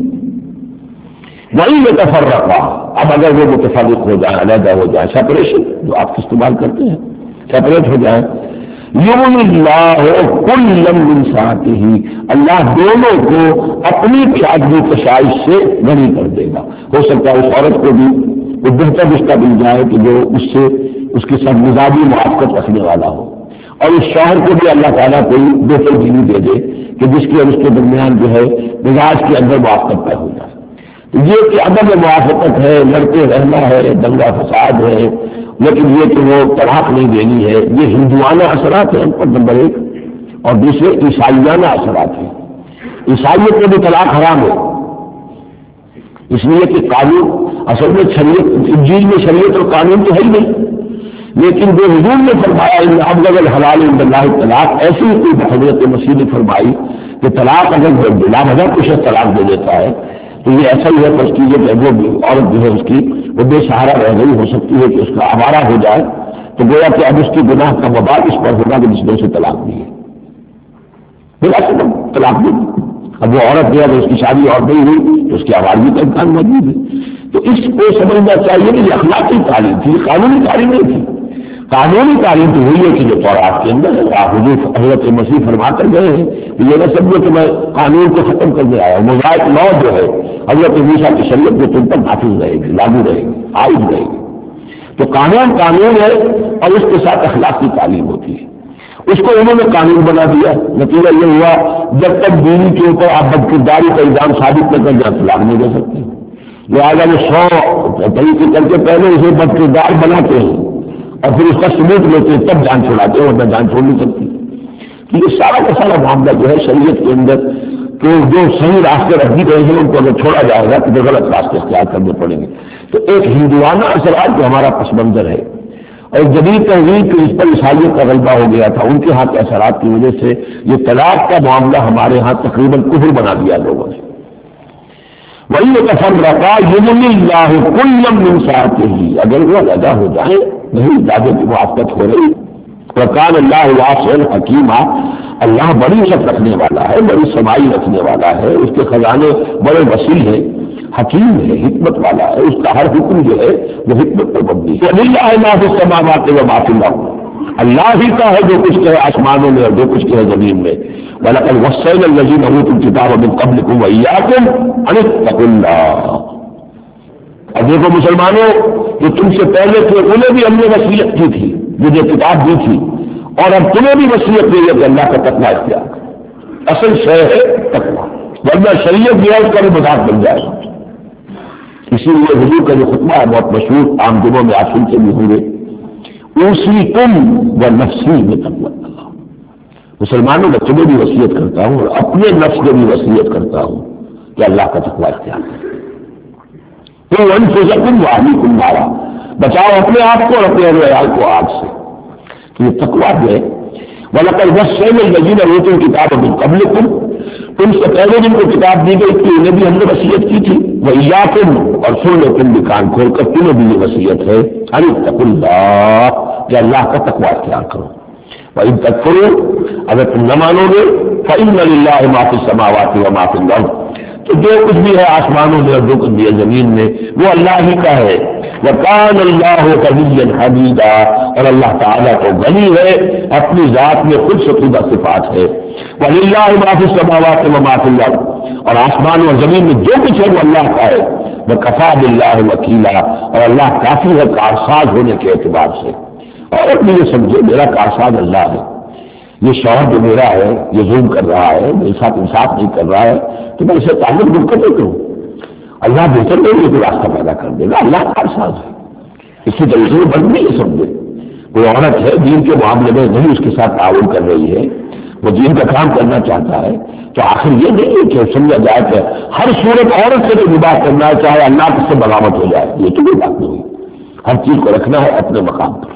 Speaker 2: وہی متفرقہ، اب اگر وہ متفرق ہو جائیں، علیحدہ ہو جائیں، سیپریشن جو آپ استعمال کرتے ہیں، سیپریٹ ہو جائیں، یغنی اللہ کلا من سعتہ، اللہ دونوں کو اپنی پیادگی کشائش سے غنی کر دے گا۔ ہو سکتا ہے اس عورت کو بھی کوئی بہتر رشتہ مل جائے کہ جو اس سے اس کے ساتھ مزاجی موافقت رکھنے والا ہو، اور اس شوہر کو بھی اللہ تعالیٰ کوئی بہتر بیوی دے دے کہ جس کے اور اس کے درمیان جو ہے مزاج کے اندر موافقت طے ہو جائے۔ تو یہ کہ عدم موافقت ہے، لڑتے رہنا ہے، دنگا فساد ہے، لیکن یہ کہ وہ طلاق نہیں دینی ہے، یہ ہندوانہ اثرات ہیں ان پر نمبر ایک، اور دوسرے عیسائیانہ اثرات ہیں۔ عیسائیت میں بھی طلاق حرام ہے، اس لیے کہ قانون اصل میں شریعت، انجیل میں شریعت اور قانون تو ہے ہی نہیں، لیکن جو حضور نے فرمایا ان ابغض الحلال عند اللہ الطلاق، ایسی ہی کوئی حضرت مسیح نے فرمائی کہ طلاق اگر بلا وجہ کچھ طلاق دے دیتا ہے تو یہ ایسا ہی ہے، بس کیجیے کہ وہ عورت جو ہے اس کی وہ بے سہارا رہ گئی، ہو سکتی ہے کہ اس کا آوارہ ہو جائے، تو گویا کہ اب اس کی گناہ کا وبال اس پر ہوگا کہ جس نے اسے طلاق دی ہے، بلا سبب طلاق دی۔ اب وہ عورت جو ہے اس کی شادی اور نہیں ہوئی تو اس کی آوارگی کا امکان موجود ہے۔ تو اس کو سمجھنا چاہیے کہ یہ اخلاقی تعلیم تھی، قانونی تعلیم نہیں تھی۔ قانونی تعلیم تو ہوئی ہے کہ جو تورات کے اندر ہے، حضور حضرت مسیح فرما کر گئے ہیں کہ یہ نہ سمجھو کہ میں قانون کو ختم کرنے آیا ہوں، موزائک لا جو ہے حضرت موسیٰ کی شریعت جو تم پر نافذ رہے گی، لاگو رہے گی، عائد رہے گی۔ تو قانون قانون ہے اور اس کے ساتھ اخلاقی تعلیم ہوتی ہے، اس کو انہوں نے قانون بنا دیا۔ نتیجہ یہ ہوا جب تک بیوی کے اوپر آپ بدکرداری کا الزام ثابت کر کر جہاں طلاق نہیں دے سکتے، لہٰذا وہ 100 طریقے کر کے پہلے اسے بدکردار بناتے ہیں اور پھر اس کا ثبوت لیتے ہیں، تب جان چھوڑاتے ہیں، ورنہ جان چھوڑ نہیں سکتی۔ تو یہ سارا کا سارا معاملہ جو ہے شریعت کے اندر کہ جو صحیح راستے رکھ دی گئے ہیں ان کو اگر چھوڑا جائے گا تو غلط راستے اختیار کرنے پڑیں گے۔ تو ایک ہندوانہ اثرات جو ہمارا پس منظر ہے، اور جدید تہذیب کے اس پر عیسائیت کا غلبہ ہو گیا تھا، ان کے ہاں کے اثرات کی وجہ سے یہ طلاق کا معاملہ ہمارے ہاں تقریباً کفر بنا دیا لوگوں نے۔ وہی تفرقا یغنی اللہ کلا من سعتہ، اگر وہ علیحدہ ہو جائے، نہیں زیادہ کی موافقت ہو رہی، وکان اللہ واسع حکیما، اللہ بڑی عزت رکھنے والا ہے، بڑی سمائی رکھنے والا ہے، اس کے خزانے بڑے وسیع ہیں، حکیم ہے، حکمت والا ہے، اس کا ہر حکم جو ہے وہ حکمت پر مبنی ہے۔ للہ ما فی السماوات و ما فی الارض، اللہ ہی کا ہے جو کچھ ہے آسمانوں میں اور جو کچھ ہے زمین میں۔ وَلَقَدْ وَصَّيْنَا الَّذِينَ أُوتُوا الْكِتَابَ مِن قَبْلِكُمْ وَإِيَّاكُمْ أَنِ اتَّقُوا اللَّهَ۔ اب دیکھو مسلمانوں، جو تم سے پہلے تھے انہیں بھی ہم نے وصیت کی تھی، مجھے کتاب دی تھی، اور اب تمہیں بھی وصیت کی ہے کہ اللہ کا تقویٰ اختیار کرو۔ اصل شے ہے تقویٰ، ورنہ شریعت جو ہے اس کا بھی مذاق بن جائے گا۔ اسی لیے حضور کا جو خطبہ ہے بہت مشہور، عام دنوں میں آپ سنتے بھی ہوں گے، اوصیکم ونفسی بتقوی اللہ، مسلمانوں میں تمہیں بھی وصیت کرتا ہوں اور اپنے نفس کو بھی وصیت کرتا ہوں کہ اللہ کا تقویٰ اختیار کریں۔ تو انفسکم واہلیکم نارا، بچاؤ اپنے آپ کو اور اپنے اہل عیال کو آگ سے۔ تو یہ تقویٰ جو ہے، وَلَقَدْ وَصَّيْنَا الَّذِينَ أُوتُوا الْكِتَابَ مِن قَبْلِكُمْ، تم سے پہلے جن کو کتاب دی گئی تھی انہیں بھی ہم نے وصیت کی تھی، وَإِيَّاكُمْ، اور سن لو تم بھی کان کھول کر، تمہیں بھی یہ وصیت ہے أَنِ اتَّقُوا اللَّهَ، کہ اللہ کا تقویٰ اختیار کرو۔ وَإِن تَكْفُرُوا، اگر تم نہ مانو گے، فَإِنَّ لِلَّهِ مَا فِي السَّمَاوَاتِ وَمَا فِي الْأَرْضِ، تو جو کچھ بھی ہے آسمانوں میں اور جو کچھ بھی ہے زمین میں وہ اللہ ہی کا ہے۔ وَكَانَ اللَّهُ غَنِيًّا حَمِيدًا، اور اللہ تعالیٰ تو غنی ہے، اپنی ذات میں خود ستودہ صفات ہے. وَلِلَّهِ مَا فِي السَّمَاوَاتِ وَمَا فِي الْأَرْضِ، اور آسمان اور زمین میں جو کچھ ہے وہ اللہ کا ہے. وَكَفَىٰ بِاللَّهِ وَكِيلًا، اور اللہ کافی ہے کارساز ہونے کے اعتبار سے. اور اپنی یہ سمجھے میرا کارساز اللہ ہے. یہ شوہر جو میرا ہے یہ ظلم کر رہا ہے، میرے ساتھ انصاف نہیں کر رہا ہے، تو میں اسے تعلق منقطع کروں. اللہ بہتر نہیں یہ راستہ پیدا کر دے گا. اللہ کارساز ہے. اسی طریقے سے بند نہیں سمجھے. کوئی عورت ہے دین کے معاملے میں نہیں اس کے ساتھ تعاون کر رہی ہے، وہ دین کا کام کرنا چاہتا ہے، تو آخر یہ نہیں ہے کہ سمجھا جائے کہ ہر صورت عورت سے جو نباہ کرنا ہے چاہے اللہ سے بغاوت ہو جائے. یہ تو کوئی بات نہیں ہوئی. ہر چیز کو رکھنا ہے اپنے مقام پر.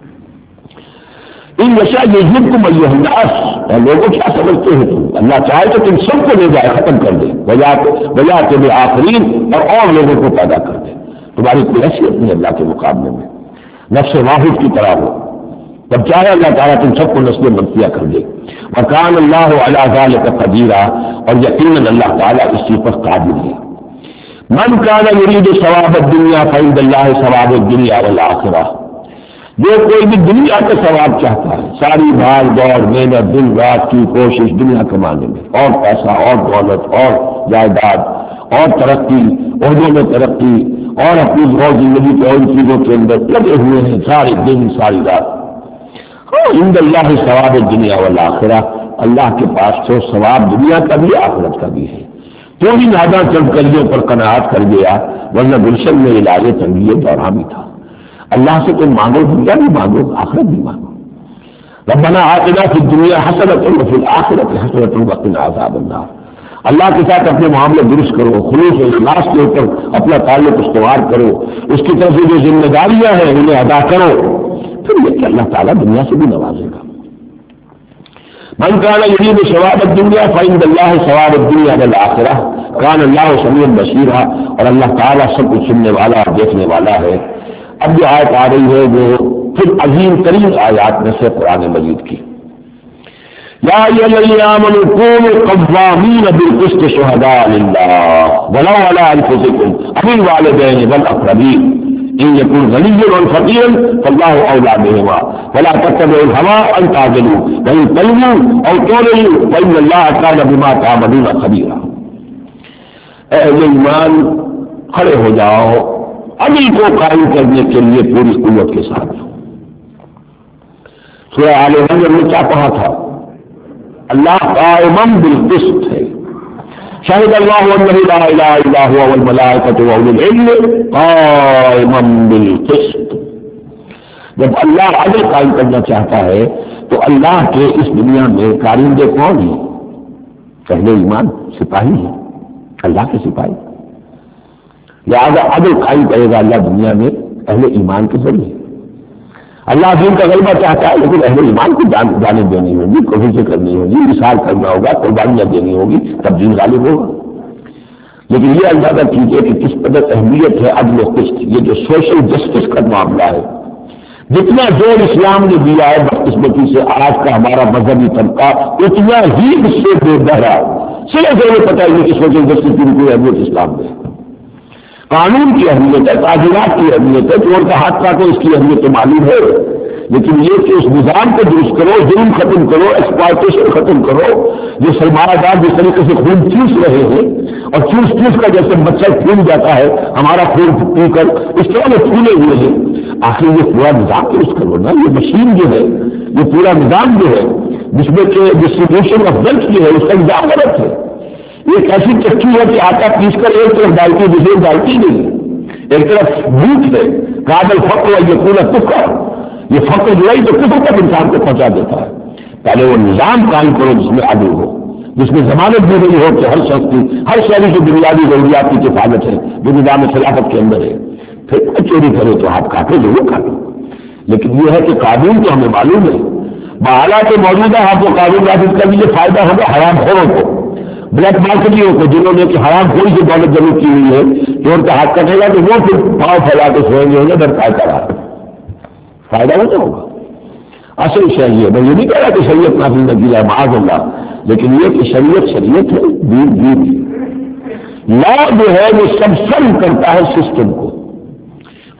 Speaker 2: ان نشا یہ کو الناس، اور لوگوں کیا سمجھتے ہیں تم؟ اللہ چاہے تو تم سب کو لے جائے، ختم کر دے، بجا کے آخرین اور لوگوں کو پیدا کر دے. تمہاری کوئی حیثیت نہیں اللہ کے مقابلے میں. نفس واحد کی طرح ہو، جب چاہے اللہ تعالیٰ تم سب کو نسل منفیہ کر دے. وکان اللہ علی ذلک قدیر، اور یقیناً اللہ تعالیٰ اس چیز پر قادر ہے. من کان یرید ثواب الدنیا فعند اللہ ثواب الدنیا والآخرہ، جو کوئی بھی دنیا کا ثواب چاہتا ہے، ساری بھاگ دوڑ محنت دن رات کی کوشش دنیا کمانے میں، اور پیسہ اور دولت اور جائیداد اور ترقی، عہدوں میں ترقی، اور اپنی روز زندگی کے اور چیزوں کے اندر لگے ہوئے ہیں سارے دن ساری رات. عند اللہ ثواب الدنیا والآخرہ، اللہ کے پاس تو ثواب دنیا کا بھی آخرت کا بھی ہے. تو ہی ناداں چند کلیوں پر قناعت کر گیا، ورنہ گلشن میں علاج تنگی دورہ بھی تھا. اللہ سے تم مانگو، دنیا بھی مانگو، آخرت بھی مانگو. ربنا آتنا فی الدنیا حسنۃ وفی الآخرۃ حسنۃ وقنا عذاب النار. اللہ کے ساتھ اپنے معاملے درست کرو، خلوص و اخلاص کے اوپر اپنا تعلق استوار کرو، اس کی طرف سے جو ذمہ داریاں ہیں انہیں ادا کرو، پھر یہ کہ اللہ تعالیٰ دنیا سے بھی نوازے گا. من کان یرید ثواب الدنیا فعند اللہ ثواب الدنیا والآخرہ کان اللہ سمیعا بصیرا، اور اللہ تعالیٰ سب کچھ سننے والا اور دیکھنے والا ہے. اب جو آیت آ رہی ہے وہ پھر عظیم ترین آیات میں سے قرآن مجید کی. یا ایھا الذین آمنوا کونوا قوامین بالقسط شہداء للہ ولو علی انفسکم او الوالدین والاقربین ان یکن غنیا او فقیرا فاللہ اولی بہما ولا تتبعوا الہوی ان تعدلوا وان تلووا او تعرضوا فان اللہ کان بما تعملون خبیرا. اے اہل ایمان کھڑے ہو جاؤ عدل کو قائم کرنے کے لیے پوری قوت کے ساتھ. سورہ آل عمران میں کیا کہا تھا؟ اللہ قائم بالقسط ہے. شہد اللہ انہ لا الہ الا هو والملائکۃ واولو العلم قائما بالقسط. جب اللہ عدل قائم کرنا چاہتا ہے تو اللہ کے اس دنیا میں کارندے کون ہیں؟ اہل ایمان، سپاہی ہیں، اللہ کے سپاہی. لہٰذا عدل قائم کرے گا اللہ دنیا میں اہل ایمان کے ذریعے. اللہ دین کا غلبہ چاہتا ہے لیکن اہل ایمان کو جانب دینی ہوگی، کوششیں کرنی ہوگی، مثال کرنا ہوگا، قربانیاں دینی ہوگی، تب دین غالب ہوگا. لیکن یہ اندازہ کیجیے کہ کس قدر اہمیت ہے عدل و قسط. یہ جو سوشل جسٹس کا معاملہ ہے، جتنا زور اسلام نے دیا ہے بدقسمتی سے آج کا ہمارا مذہبی طبقہ اتنا ہی اس سے بے بہرا صرف یہ پتہ ہی کہ سوشل جسٹس کی کوئی اہمیت اسلام میں. قانون کی اہمیت ہے، تعزیرات کی اہمیت ہے، چور کا ہاتھ کاٹو اس کی اہمیت معلوم ہے. لیکن یہ کہ اس نظام کو درست کرو، ظلم ختم کرو، ایکسپلائٹیشن ختم کرو. جو سرمایہ دار جس طریقے سے خون چوس رہے ہیں اور چوس کا جیسے مچھر پھول جاتا ہے ہمارا خون پی کر، اس طرح وہ پھولے ہوئے ہیں. آخر یہ پورا نظام درست کرو نا. یہ مشین جو ہے، یہ پورا نظام جو ہے جس میں کہ ڈسٹریبیوشن آف ویلتھ جو ہے اس کا نظام غلط ہے. ایک ایسی چکی ہے کہ آٹا پیس کر ایک طرف ڈالتی دوسری ڈالتی نہیں. ایک طرف بھوک ہے، کابل فقر اور یہ پورا کفر. یہ فقر جو ہے تو کفر تک انسان کو پہنچا دیتا ہے. پہلے وہ نظام قائم کرو جس میں عدل ہو، جس میں ضمانت دی گئی ہو کہ ہر شخص کی، ہر شہری کی بنیادی ضروریات کی کفالت ہے جو نظام خلافت کے اندر ہے. پھر چوری کرے تو ہاتھ کاٹو، ضرور کاٹو. لیکن یہ ہے کہ قانون تو ہمیں معلوم ہے، بحالات موجودہ آپ کو قانون نافذ کر لیجیے، فائدہ ہوگا حرام خوروں کو، بلیک مارکیٹوں کو، جنہوں نے کہ حرام خوری سے دولت جمع کی ہوئی ہے. چور کا ہاتھ کٹے گا تو وہ پھر پاؤں پھیلا کے سوئیں گے، انہیں ڈر کا رہا فائدہ ہوتا ہوگا. اصل شریعت، میں یہ نہیں کہہ رہا کہ شریعت نافذ نہ کی جائے معاذ اللہ، لیکن یہ کہ شریعت ہے، دین دین. لا جو ہے وہ سب سرو کرتا ہے سسٹم کو.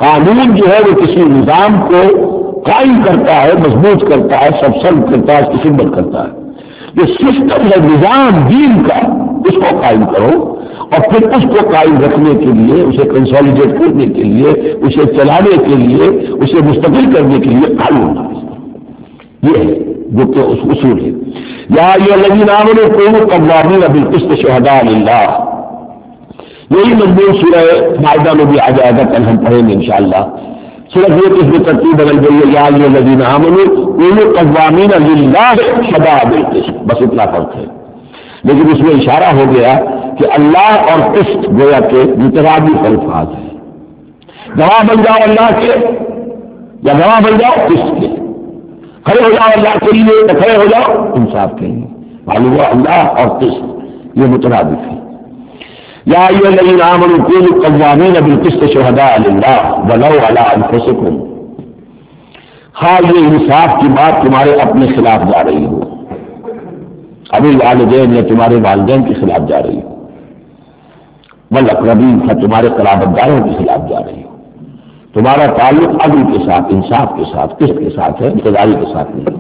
Speaker 2: قانون جو ہے وہ کسی نظام کو قائم کرتا ہے، مضبوط کرتا ہے، سبسرد کرتا ہے، اس کی خدمت کرتا ہے۔ جو سسٹم ہے نظام دین کا، اس کو قائم کرو، اور پھر اس کو قائم رکھنے کے لیے، اسے کنسالیڈیٹ کرنے کے لیے، اسے چلانے کے لیے، اسے مستقل کرنے کے لیے قانون یہ ہے جو کہ اس اصول ہے۔ یا ایھا الذین آمنوا کونوا قوامین بالقسط شہداء للہ، یہی مضمون سورہ مائدہ میں بھی آ جائے گا، کل ہم پڑھیں گے انشاءاللہ۔ صرف یہ اس میں ترتیب بدل گئی ہے، یا ایھا الذین آمنوا کونوا قوامین للہ شہداء بالقسط، بس اتنا فرق ہے۔ لیکن اس میں اشارہ ہو گیا کہ اللہ اور قسط گویا کہ مترادف الفاظ ہیں۔ گواہ بن جاؤ اللہ کے، یا گواہ بن جاؤ قسط کے، کھڑے ہو جاؤ اللہ کے لیے یا کھڑے ہو جاؤ انصاف کے لیے، معلوم ہوا اللہ اور قسط یہ مترادف ہے۔ یا ایھا الذین آمنوا کونوا قوامین بالقسط شہداء للہ ولو علی انفسکم، ہاں یہ انصاف کی بات تمہارے اپنے خلاف جا رہی ہو، ابھی والدین یا تمہارے والدین کے خلاف جا رہی ہو، والاقربین یا تمہارے قرابت داروں کے خلاف جا رہی ہو، تمہارا تعلق عدل کے ساتھ، انصاف کے ساتھ، قسط کے ساتھ ہے، اقتداری کے ساتھ نہیں۔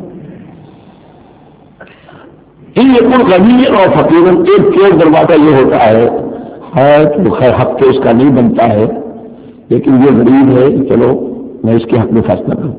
Speaker 2: ان یکن غنیا اور فقیرا، ایک دروازہ یہ ہوتا ہے تو خیر حق تو اس کا نہیں بنتا ہے، لیکن یہ غریب ہے، چلو میں اس کے حق میں فیصلہ کروں۔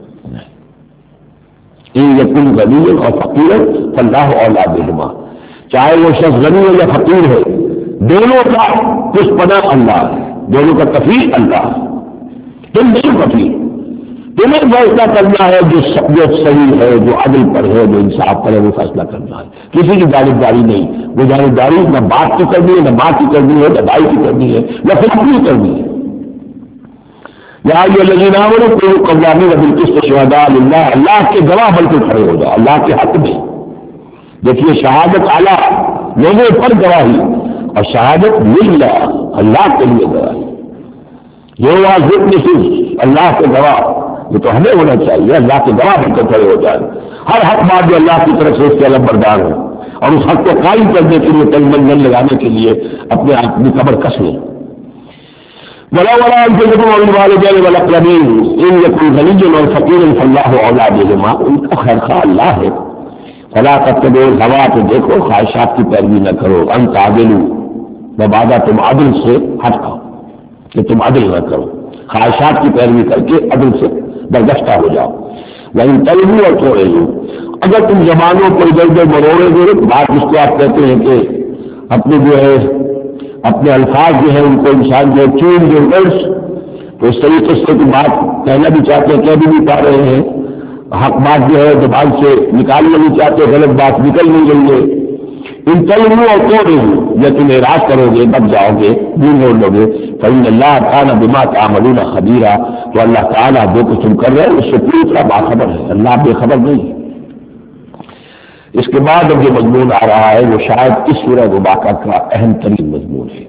Speaker 2: ان یکن غنیا اور فقیرا فاللہ اولی بہما، چاہے وہ شخص غنی ہو یا فقیر ہے، دونوں کا کچھ پناہ اللہ ہے، دونوں کا کفیل اللہ ہے۔ تم نہیں کفیل، تمہیں فیصلہ کرنا ہے جو صحیح ہے، جو عدل پر ہے، جو انصاف پر ہے، وہ فیصلہ کرنا ہے، کسی کی جانبداری نہیں۔ وہ جانبداری نہ باپ کی کرنی ہے، نہ ماں کی کرنی ہے، نہ بھائی کی کرنی ہے، نہ پھر اپنی کرنی ہے۔ یا ایھا الذین آمنوا کونوا قوامین بالقسط شہداء للہ، اللہ کے گواہ بن کے کھڑے ہو جاؤ اللہ کے حق میں۔ دیکھیے شہادت اعلیٰ لوگوں پر گواہی، اور شہادت للہ اللہ کے لیے گواہی، یہ واضح نہیں اللہ کے گواہ، یہ تو ہمیں ہونا چاہیے، اللہ کے گواہ بن کر کھڑے ہو جائیں، ہر حق بات جو اللہ کی طرف سے اس کے علم بردار ہو، اور اس حق کو قائم کرنے کے لیے تن من دھن لگانے کے لیے اپنے آپ کی قبر کس لیں۔ ولا انفسکم والوالدین والاقربین ان یکن غنیا اور فقیرا فاللہ اولی بہما، ان کا خیر خواہ اللہ ہے۔ فلا تتبعوا الہوی، تو دیکھو خواہشات کی پیروی نہ کرو، ان تعدلوا، مبادا تم عدل سے ہٹ کھاؤ کہ تم عدل نہ کرو، خواہشات کی پیروی کر کے عدل سے برگشتہ ہو جاؤ۔ وَإِن تَلْوُوا اور تُعْرِضُوا، اگر تم زبانوں کو ادھر ادھر مروڑے گے، بات اس کو آپ کہتے ہیں کہ اپنے جو ہے اپنے الفاظ جو ہے ان کو انسان جو چین جو ورڈس، تو اس طریقے سے کہ بات کہنا بھی چاہتے ہیں کہہ بھی نہیں پا رہے ہیں، حق بات جو ہے زبان سے نکالنا نہیں چاہتے، غلط بات نکل نہیں رہی ہے۔ ان تلووں اور توڑوں، یا تم اعراض کرو گے، بچ جاؤ گے، دین موڑ لو گے، فإن اللہ کان بما تعملون خبیرا، تو اللہ تعالیٰ جو کچھ تم کر رہے ہیں اس سے پوری طرح باخبر ہے، اللہ بے خبر نہیں ہے۔ اس کے بعد اب جو مضمون آ رہا ہے وہ شاید اس سورہ مبارکہ کا اہم ترین مضمون ہے۔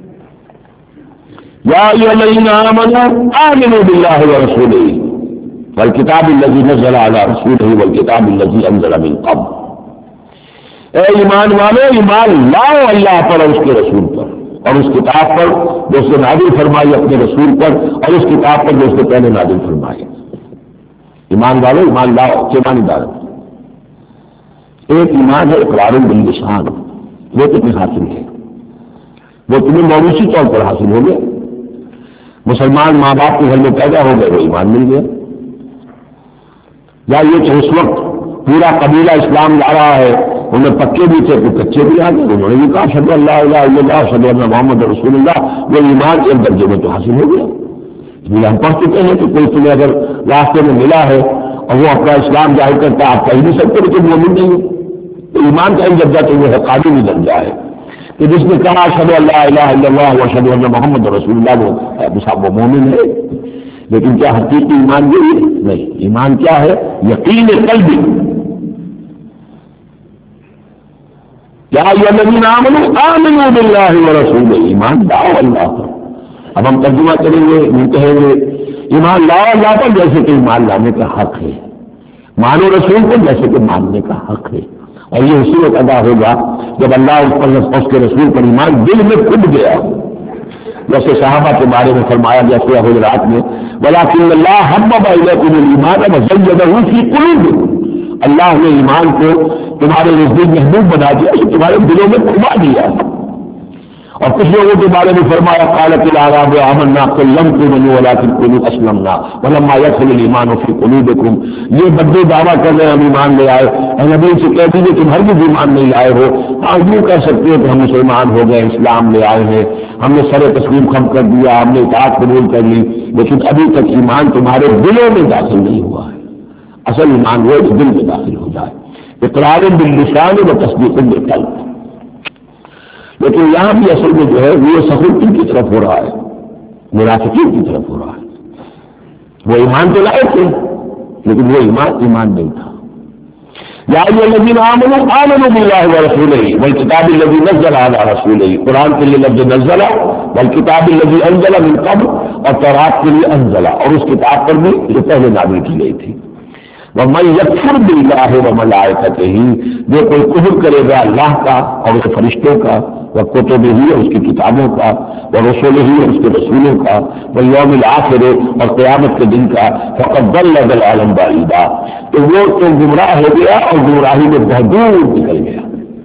Speaker 2: یا ایھا الذین آمنوا آمنوا باللہ ورسولہ والکتاب الذی نزل علی رسولہ والکتاب الذی انزل من قبل، اے ایمان والو، ایمان لاؤ اللہ پر اور اس کے رسول پر، اور اس کتاب پر جو اس نے نازل فرمائی اپنے رسول پر، اور اس کتاب پر جو اس نے پہلے نازل فرمائی۔ ایمان والو، ایمان لاؤ، کیا معنی دار؟ ایک ایمان ہے اقرار باللسان، وہ تمہیں حاصل ہے، وہ تمہیں موروثی طور پر حاصل ہو گیا۔ مسلمان ماں باپ کے گھر میں پیدا ہو گئے، وہ ایمان مل گیا۔ یا یہ کہ اس وقت پورا قبیلہ اسلام لا رہا ہے، انہیں پکے بھی تھے کچھ کچے بھی آ گئے، انہوں نے بھی کہا اشہد ان لا الہ الا اللہ اشہد ان محمد رسول اللہ، وہ ایمان ایک درجے میں تو حاصل ہو گیا۔ یہ ہم پڑھ چکے ہیں کہ کوئی تمہیں اگر راستے میں ملا ہے اور وہ اپنا اسلام ظاہر کرتا ہے، آپ کہہ نہیں سکتے کہ تم مومن نہیں ہو، تو ایمان کا درجہ تو وہ ہے قابل درجہ ہے کہ جس نے کہا اشہد ان لا الہ الا اللہ واشہد ان محمد رسول اللہ، وہ مومن ہے۔ لیکن کیا حقیقی ایمان یہ ہے؟ نہیں، ایمان کیا ہے؟ یقین قلبی۔ یا ایھا الذین آمنوا آمنوا باللہ ورسولہ، ایمان لاؤ اللہ پر۔ اب ہم ترجمہ کریں گے، کہیں گے ایمان لاؤ اللہ پر جیسے کہ ایمان لانے کا حق ہے، مانو رسول کو جیسے کہ ماننے کا حق ہے، اور یہ اسی وقت ادا ہوگا جب اللہ اس پر اس کے رسول پر ایمان دل میں کھب گیا، جیسے صحابہ کے بارے میں فرمایا گیا سورہ حجرات میں وَلَٰكِنَّ اللَّهَ حَبَّبَ إِلَيْكُمُ الْإِيمَانَ وَزَيَّنَهُ فِي قُلُوبِكُمْ، اللہ نے ایمان کو تمہارے نزدیک محبوب بنا دیا، اسے تمہارے دلوں میں کھما دیا۔ اور کچھ لوگوں کے بارے میں فرمایا قالت الاعراب آمنا قل لم تؤمنوا ولكن قولوا اسلمنا ولما يدخل الايمان في قلوبكم، یہ بدو دعویٰ کر رہے ہیں ہم ایمان لے آئے، اے نبی سے کہہ دیجیے تم ہرگز ایمان نہیں لائے ہو، ہاں یوں کہہ سکتے ہو کہ ہم مسلمان ہو گئے، اسلام لے آئے ہیں، ہم نے سر تسلیم خم کر دیا، ہم نے اطاعت قبول کر لی، لیکن ابھی تک ایمان تمہارے دلوں میں داخل نہیں ہوا ہے۔ اصل ایمان وہ جو دل میں داخل ہو جائے، اقرار باللسان و تصدیق بالقلب۔ لیکن یہاں بھی اصل میں جو ہے وہ سخوتی کی طرف ہو رہا ہے، منافقین کی طرف ہو رہا ہے۔ وہ ایمان تو لائے تھے لیکن وہ ایمان نہیں تھا۔ یا ایھا الذین آمنوا آمنوا باللہ ورسولہ والکتاب الذی نزل علی رسولہ، قرآن کے لیے لفظ نزل، والکتاب الذی انزل من قبل، اور تورات کے لیے انزل، اور اس کتاب پر بھی جو پہلے نازل کی گئی تھی۔ وَمَن يَكْفُرْ بِاللَّهِ وَمَلَائِكَتِهِ، جو کوئی کفر کرے گا اللہ کا اور اس کے فرشتوں کا، وَكُتُبِهِ اور اس کی کتابوں کا، وَرُسُلِهِ اور اس کے رسولوں کا، وَالْيَوْمِ الْآخِرِ اور قیامت کے دن کا، فَقَدْ ضَلَّ ضَلَالًا بَعِيدًا، تو وہ تو گمراہ ہو گیا اور گمراہی میں بہت دور نکل گیا۔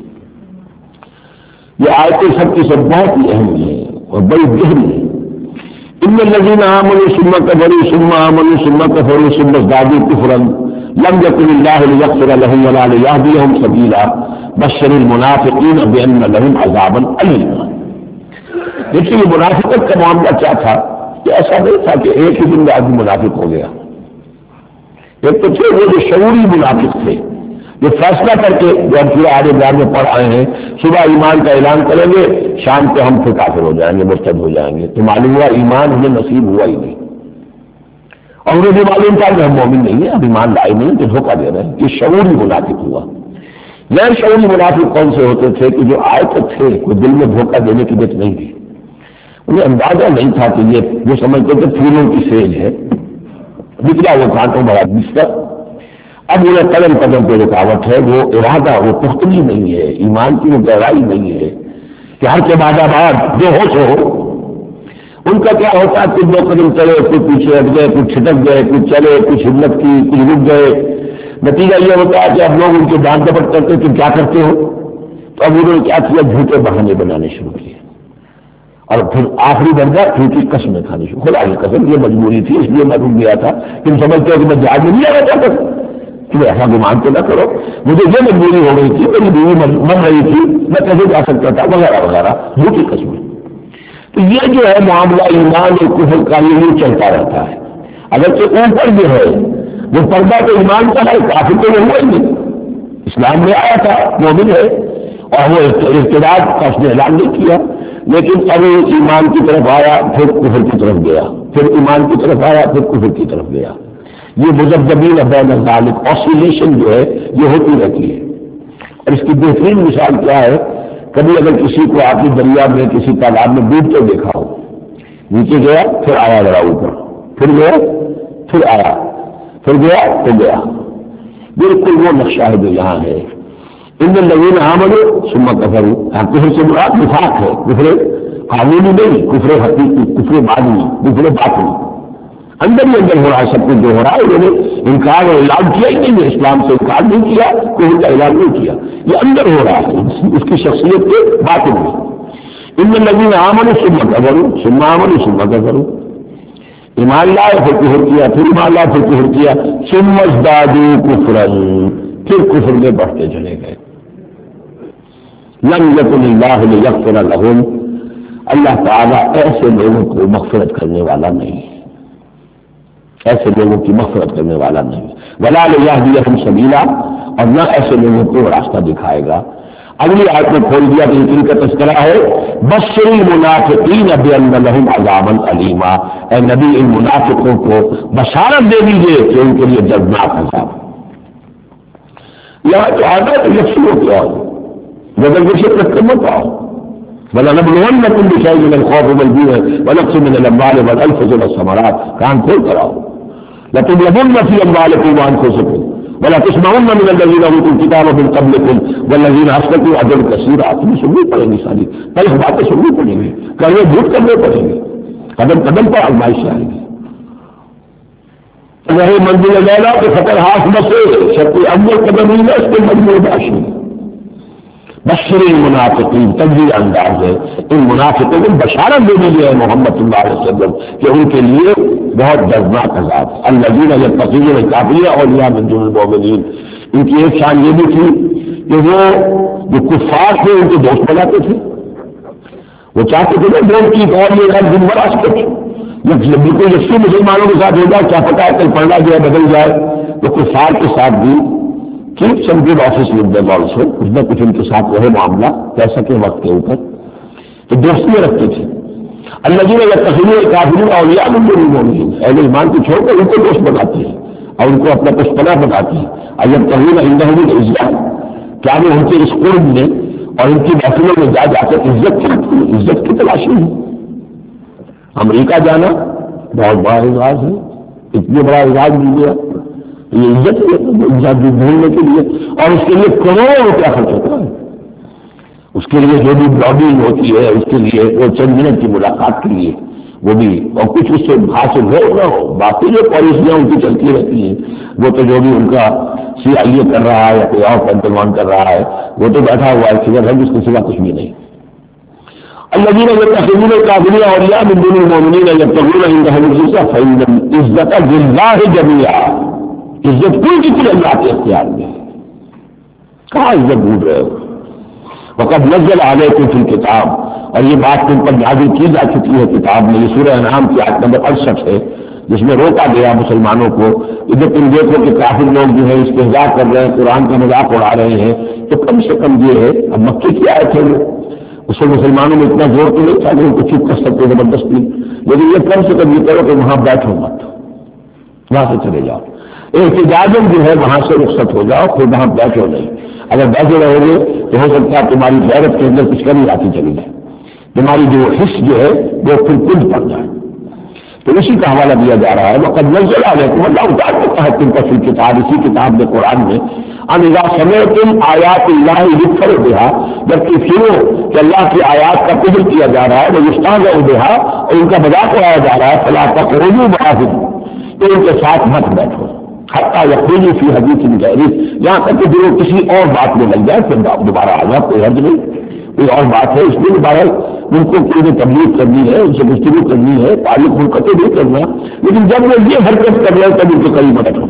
Speaker 2: یہ آیتیں سب کی سب بہت ہی اہم ہیں اور بڑی گہری ہیں۔ ان الذين آمنوا ثم كفروا ثم آمنوا ثم كفروا ثم ازدادوا كفرا لم يكن الله ليغفر لهم ولا ليهديهم سبيلا بشر المنافقين بأن لهم عذابا أليما۔ دیکھیے یہ منافقت کا معاملہ کیا تھا کہ ایسا نہیں تھا کہ ایک ہی دن میں آدمی منافق ہو گیا۔ ایک تو تھے وہ جو شعوری منافق تھے، جو فیصلہ کر کے جو ہم پورا آگے بیان میں پڑھ آئے ہیں، صبح ایمان کا اعلان کریں گے، شام کو ہم پھر کافر ہو جائیں گے، مرتد ہو جائیں گے، تو معلوم ہوا ایمان ہمیں نصیب ہوا ہی نہیں، اور انہیں بھی معلوم تھا کہ ہم مومن نہیں ہیں، اب ایمان لائے نہیں کہ دھوکہ دے رہے ہیں۔ یہ شعوری منافق ہوا۔ غیر شعوری منافق کون سے ہوتے تھے کہ جو آئے تو تھے، کوئی دل میں دھوکہ دینے کی بات نہیں تھی، انہیں اندازہ نہیں تھا کہ یہ جو سمجھتے تھے پھولوں کی سیل ہے، نکلا وہ کانٹوں بڑا بستر، اب انہیں قدم قدم پہ رکاوٹ ہے، وہ ارادہ، وہ پختگی نہیں ہے، ایمان کی وہ گہرائی نہیں ہے کہ ہر کے بعد آباد جو ہو سو ہو۔ ان کا کیا ہوتا ہے، کچھ دو قدم چلے، کچھ پیچھے ہٹ گئے، کچھ چھٹک گئے، کچھ چلے، کچھ ہمت کی، کچھ رک گئے، نتیجہ یہ ہوتا ہے کہ اب لوگ ان کے ڈانٹ ڈپٹ کرتے تم کیا کرتے ہو، تو اب انہوں نے کیا کیا، جھوٹے بہانے بنانے شروع کیے، اور پھر آخری درجہ جھوٹی قسمیں کھانی شروع۔ خدا کی قسم یہ مجبوری تھی، اس لیے میں رک گیا تھا، تم سمجھتے ہو کہ میں جہاز میں نہیں آنا چاہتا تھا، کہ ایسا گمان تو نہ کرو، مجھے یہ مجبوری ہو گئی تھی، میری بیوی مر رہی تھی، میں کیسے جا سکتا تھا، وغیرہ وغیرہ، جھوٹی قسمیں۔ تو یہ جو ہے معاملہ ایمان اور کفر کا یہ چلتا رہتا ہے۔ اگرچہ اوپر جو ہے وہ پردہ تو ایمان کا ہے، کافر تو وہ ہوا ہی نہیں، اسلام میں آیا تھا، مومن ہے، اور وہ ارتداد کا اس نے اعلان نہیں کیا، لیکن اب ایمان کی طرف آیا پھر کفر کی طرف گیا، پھر ایمان کی طرف آیا پھر کفر کی طرف گیا۔ یہ مذبذبین بین ذالک آسیلیشن جو ہے یہ ہوتی رہتی ہے۔ اور اس کی بہترین مثال کیا ہے، کبھی اگر کسی کو آپ نے دریا میں کسی تالاب میں ڈوبتے دیکھا ہو، نیچے گیا پھر آیا ذرا اوپر، پھر گیا پھر آیا، پھر گیا پھر گیا، بالکل وہ نقشہ ہے جو یہاں ہے۔ ان الذین آمنوا ثم کفروا، کفر سے مراد نفاق ہے، کفر قانونی نہیں، کفر حقیقی، کفر باطنی، کفر باطنی، اندر ہی اندر ہو رہا ہے سب کچھ جو ہو رہا ہے۔ انہوں نے انکار اور اعلان کیا ہی نہیں ہے، اسلام سے انکار نہیں کیا، کوئی کا اعلان نہیں کیا، یہ اندر ہو رہا ہے اس کی شخصیت کے باطن میں۔ ان الذین آمنوا ثم کفروا ثم آمنوا ثم کفروا، ایمان لائے پھر کفر کیا، پھر ایمان لائے پھر کفر کیا، ثم ازدادوا کفرا، پھر کفر میں بڑھتے چلے گئے۔ لم یکن اللہ لیغفر لہم، اللہ تعالیٰ ایسے لوگوں کو مغفرت کرنے والا نہیں ہے، ایسے لوگوں کی مغفرت کرنے والا نہیں، ولا لیہدیہم سبیلا، اور نہ ایسے لوگوں کو راستہ دکھائے گا۔ اگلی آیت میں کھول دیا کہ ان کا تذکرہ ہے، بشر المنافقین بان لہم عذابا الیما، اے نبی ان منافقوں کو بشارت دے دیجیے کہ ان کے لیے دردناک عذاب۔ یہاں تو آگے تو یکسو کیا ہو، بدل سے تک مت آؤ، وَلَنَبْلُوَنَّكُمْ بِشَيْءٍ مِّنَ الْخَوْفِ وَالْجُوعِ وَنَقْصٍ مِّنَ الْأَمْوَالِ وَالْأَنفُسِ وَالثَّمَرَاتِ، کان کھول کر آؤ، لَتُبْلَوُنَّ فِي أَمْوَالِكُمْ وَأَنفُسِكُمْ ولا تسمعن من الذين اوتوا الكتاب من قبلكم والذين اشركوا اجرا كثيرا. تمہیں سننی پڑیں گی ساری تلخ باتیں سننی پڑیں گی, کڑوے جھوٹ کرنے پڑیں گے, قدم قدم پر آزمائش آئے گی. رہے منزل لیلا کہ فقر ہاتھ بسے شرط اول قدم ہی ہے اس کے مجموع باشی. بشر المنافقین تنزیل انداز ہے, ان منافقوں کو بشارت دے دیجیے ہے محمد صلی اللہ علیہ وسلم کہ ان کے لیے بہت دردناک عذاب. الذین یتخذون الکافرین اولیاء من دون المؤمنین, ان کی ایک شان یہ بھی تھی کہ وہ جو کفار تھے ان کے دوست بناتے تھے. وہ چاہتے تھے نا دوست کی اور یہ غلط دن براش کر بالکل یکسو مسلمانوں کے ساتھ ہوگا, کیا پتا ہے کل پڑھنا جو ہے بدل جائے. تو کفار کے ساتھ بھی keep some good office with them also, کچھ نہ کچھ ان کے ساتھ رہے معاملہ پیسہ کے وقت کے اوپر, تو دوستیاں رکھتے تھے. الذین یتخذون الکافرین اولیاء من دون المؤمنین, اہل ایمان کو چھوڑ کر ان کو دوست بناتے ہیں اور ان کو اپنا پشپنا بناتے ہیں. ایبتغون عندهم العزة, کیا وہ ان کے اس قرب میں اور ان کی محفلوں میں جا جا کر عزت کی تلاشی ہے. امریکہ جانا بہت بڑا اعزاز ہے, اتنے بڑا اعزاز مل گیا, یہ عزت ڈھونڈنے کے لیے, اور اس کے لیے کروڑوں روپیہ خرچ ہوتا ہے. اس کے لیے جو بھی بلاگنگ ہوتی ہے اس کے لیے وہ چند منٹ کی ملاقات کے لیے وہ بھی, اور کچھ اس سے حاصل ہو نہ ہو, باقی جو پالیسیاں ان کی چلتی رہتی ہیں وہ تو جو بھی ان کا CIA کر رہا ہے یا کوئی اور پینٹاگون کر رہا ہے وہ تو بیٹھا ہوا ہے فکر ہے, اس کے سوا کچھ بھی نہیں. الذین یتخذون الکافرین اولیاء من دون المؤمنین یبتغون عندهم العزة فإن العزة للہ جمیعا, عزت کوئی کی کوئی اللہ کے اختیار میں. کہاں عزت ڈھونڈ رہے ہو؟ وقد نزل علیکم فی الکتاب, اور یہ بات تم پر نازل کی جا چکی ہے کتاب میں. یہ سورہ انعام کی آیت نمبر 68 ہے جس میں روکا گیا مسلمانوں کو. ادھر تم دیکھو کہ کافر لوگ جو ہے استہزاء کر رہے ہیں, قرآن کا مذاق اڑا رہے ہیں, تو کم سے کم یہ ہے, اب مکے کی آیت ہے وہ, اس میں مسلمانوں میں اتنا زور تو نہیں تھا کہ ان کو چپ کر سکتے زبردستی, لیکن یہ کم سے کم یہ کرو کہ وہاں بیٹھو مت, وہاں سے چلے جاؤ. احتجاجن جو ہے وہاں سے رخصت ہو جاؤ, پھر وہاں بیٹھو نہیں. اگر بیٹھے رہو گے تو ہو سکتا ہے تمہاری غیرت کے اندر کچھ کمی آتی چلی جائے, تمہاری جو حص جو ہے وہ پھر کل پڑ جائے. تو اسی کا حوالہ دیا جا رہا ہے. وقد نزل علیکم, اللہ اتار دیتا ہے تم پر فی الکتاب, اسی کتاب میں قرآن میں, ان اذا سمعتم آیات اللہ یکفر بہا, جبکہ سنو کہ اللہ کی آیات کا قبول کیا جا رہا ہے, وہ یستہزأ بہا, اور ان کا مذاق اڑایا جا رہا ہے, فلا تقعدوا معهم, تو ان کے ساتھ مت بیٹھو, حتیٰ یخرجوا فی حدیث غیرہ, یہاں تک کہ جو کسی اور بات میں لگ جائے پھر دوبارہ آ جائے, کوئی حرج نہیں. کوئی اور بات ہے اس میں دوبارہ ان کو کوئی تبلیغ کرنی ہے, ان سے گفتگو کرنی ہے, تعلق منقطع نہیں کرنا, لیکن جب وہ یہ حرکت کر رہے تب ان کے قریب بیٹھو.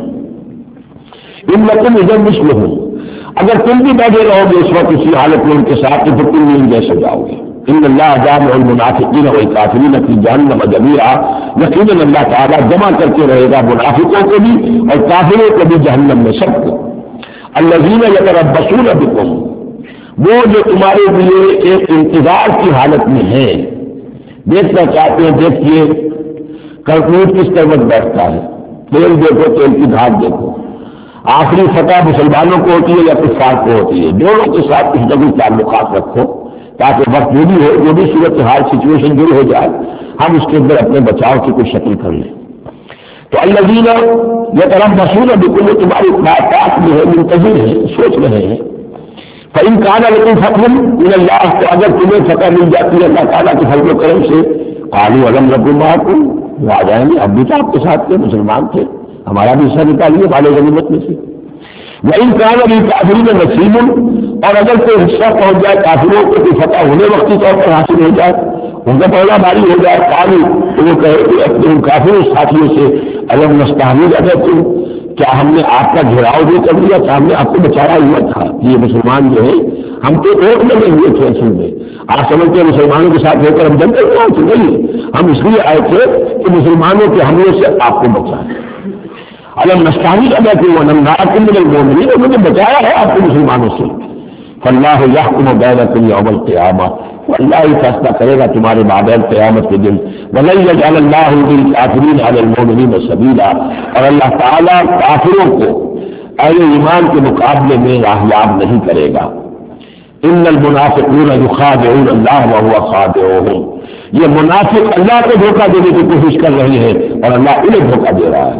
Speaker 2: ان لکم اذا مثلہم, اگر تم بھی بیٹھے رہو گے اس وقت اسی حالت میں ان کے ساتھ تو پھر تم بھی ان جیسے جاؤ گے. ان اللہ جامع المنافقین والکافرین فی جہنم جمیعا, یقیناً اللہ تعالیٰ جمع کر کے رہے گا منافقوں کو بھی اور کافروں کو بھی جہنم میں سب کو. الذین یتربصون بکم, وہ جو تمہارے لیے ایک انتظار کی حالت میں ہیں, دیکھنا چاہتے ہیں. دیکھیے کرکوٹ کس طرح بیٹھتا ہے, تیل دیکھو, تیل کی دھاگ دیکھو. آخری فتح مسلمانوں کو ہوتی ہے یا کفار کو ہوتی ہے, دونوں کے ساتھ کچھ نہ کچھ تعلقات رکھو تاکہ وقت جو بھی ہو, جو بھی صورتحال سچویشن جو ہو جائے, ہم اس کے اندر اپنے بچاؤ کی کوئی شکل کر لیں. تو الذین یتربصون بکم, تمہاری بات میں ہے, منتظر ہیں, سوچ رہے ہیں. فإن كان لكم فتح من اللہ, تو اگر تمہیں فتح مل جاتی ہے اللہ تعالیٰ کے فضل و کرم سے, قالوا ألم نكن معكم, وہ آ جائیں گے اب بھی تو آپ کے ساتھ تھے, مسلمان تھے, ہمارا بھی حصہ نکالیے والے غنیمت میں سے. وإن كان للكافرين نصيب, اور اگر کوئی حصہ پہنچ جائے کافروں کو, کوئی فتح ہونے وقتی طور پر حاصل ہو جائے, ان کا پہلا باری ہو جائے, قالوا, تو وہ کہے کہ اپنے ان کافر ساتھیوں سے, ألم نستحوذ عليكم, کیا ہم نے آپ کا گھیراؤ بھی کر دیا, کیا ہم نے آپ کو بچایا ہوا تھا. یہ مسلمان جو ہے ہم تو ایک لگے ہوئے تھے اصل میں, آپ سمجھتے ہیں مسلمانوں کے ساتھ ہو کر ہم جنگ کرنا تھے, نہیں, ہم اس لیے آئے تھے کہ مسلمانوں کے حملے سے آپ کو بچائیں. الم نستحوذ علیکم ونمنعکم من المؤمنین, انہوں نے بچایا ہے آپ کو مسلمانوں سے. فاللہ یحکم بینکم یوم القیامہ, اللہ ہی فیصلہ کرے گا تمہارے مابین قیامت کے دن. وَلَن يَجْعَلَ اللَّهُ لِلْكَافِرِينَ عَلَى الْمُؤْمِنِينَ سَبِيلًا, اور اللہ تعالیٰ کافروں کو اہل ایمان کے مقابلے میں راہیاب نہیں کرے گا. ان المنافقون یخادعون اللہ وهو خادعهم, یہ منافق اللہ کو دھوکہ دینے کی کوشش کر رہے ہیں اور اللہ انہیں دھوکہ دے رہا ہے.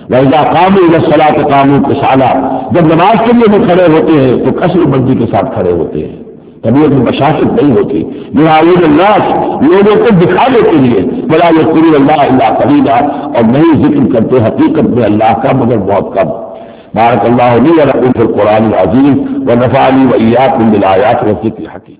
Speaker 2: وَإِذَا قَامُوا إِلَى الصَّلَاةِ قَامُوا كُسَالَىٰ، جب نماز کے لیے وہ کھڑے ہوتے ہیں تو کثر بندی کے ساتھ کھڑے ہوتے ہیں، طبیعت میں بشاشت نہیں ہوتی. یراؤون الناس، لوگوں کو دکھانے کے لیے، ولا یذکرون اللہ الا قلیلا، اور نہیں ذکر کرتے حقیقت میں اللہ کا مگر بہت کم. بارک اللہ لی و لکم فی القرآن العظیم ونفعنی وإیاکم بالآیات والذکر الحکیم.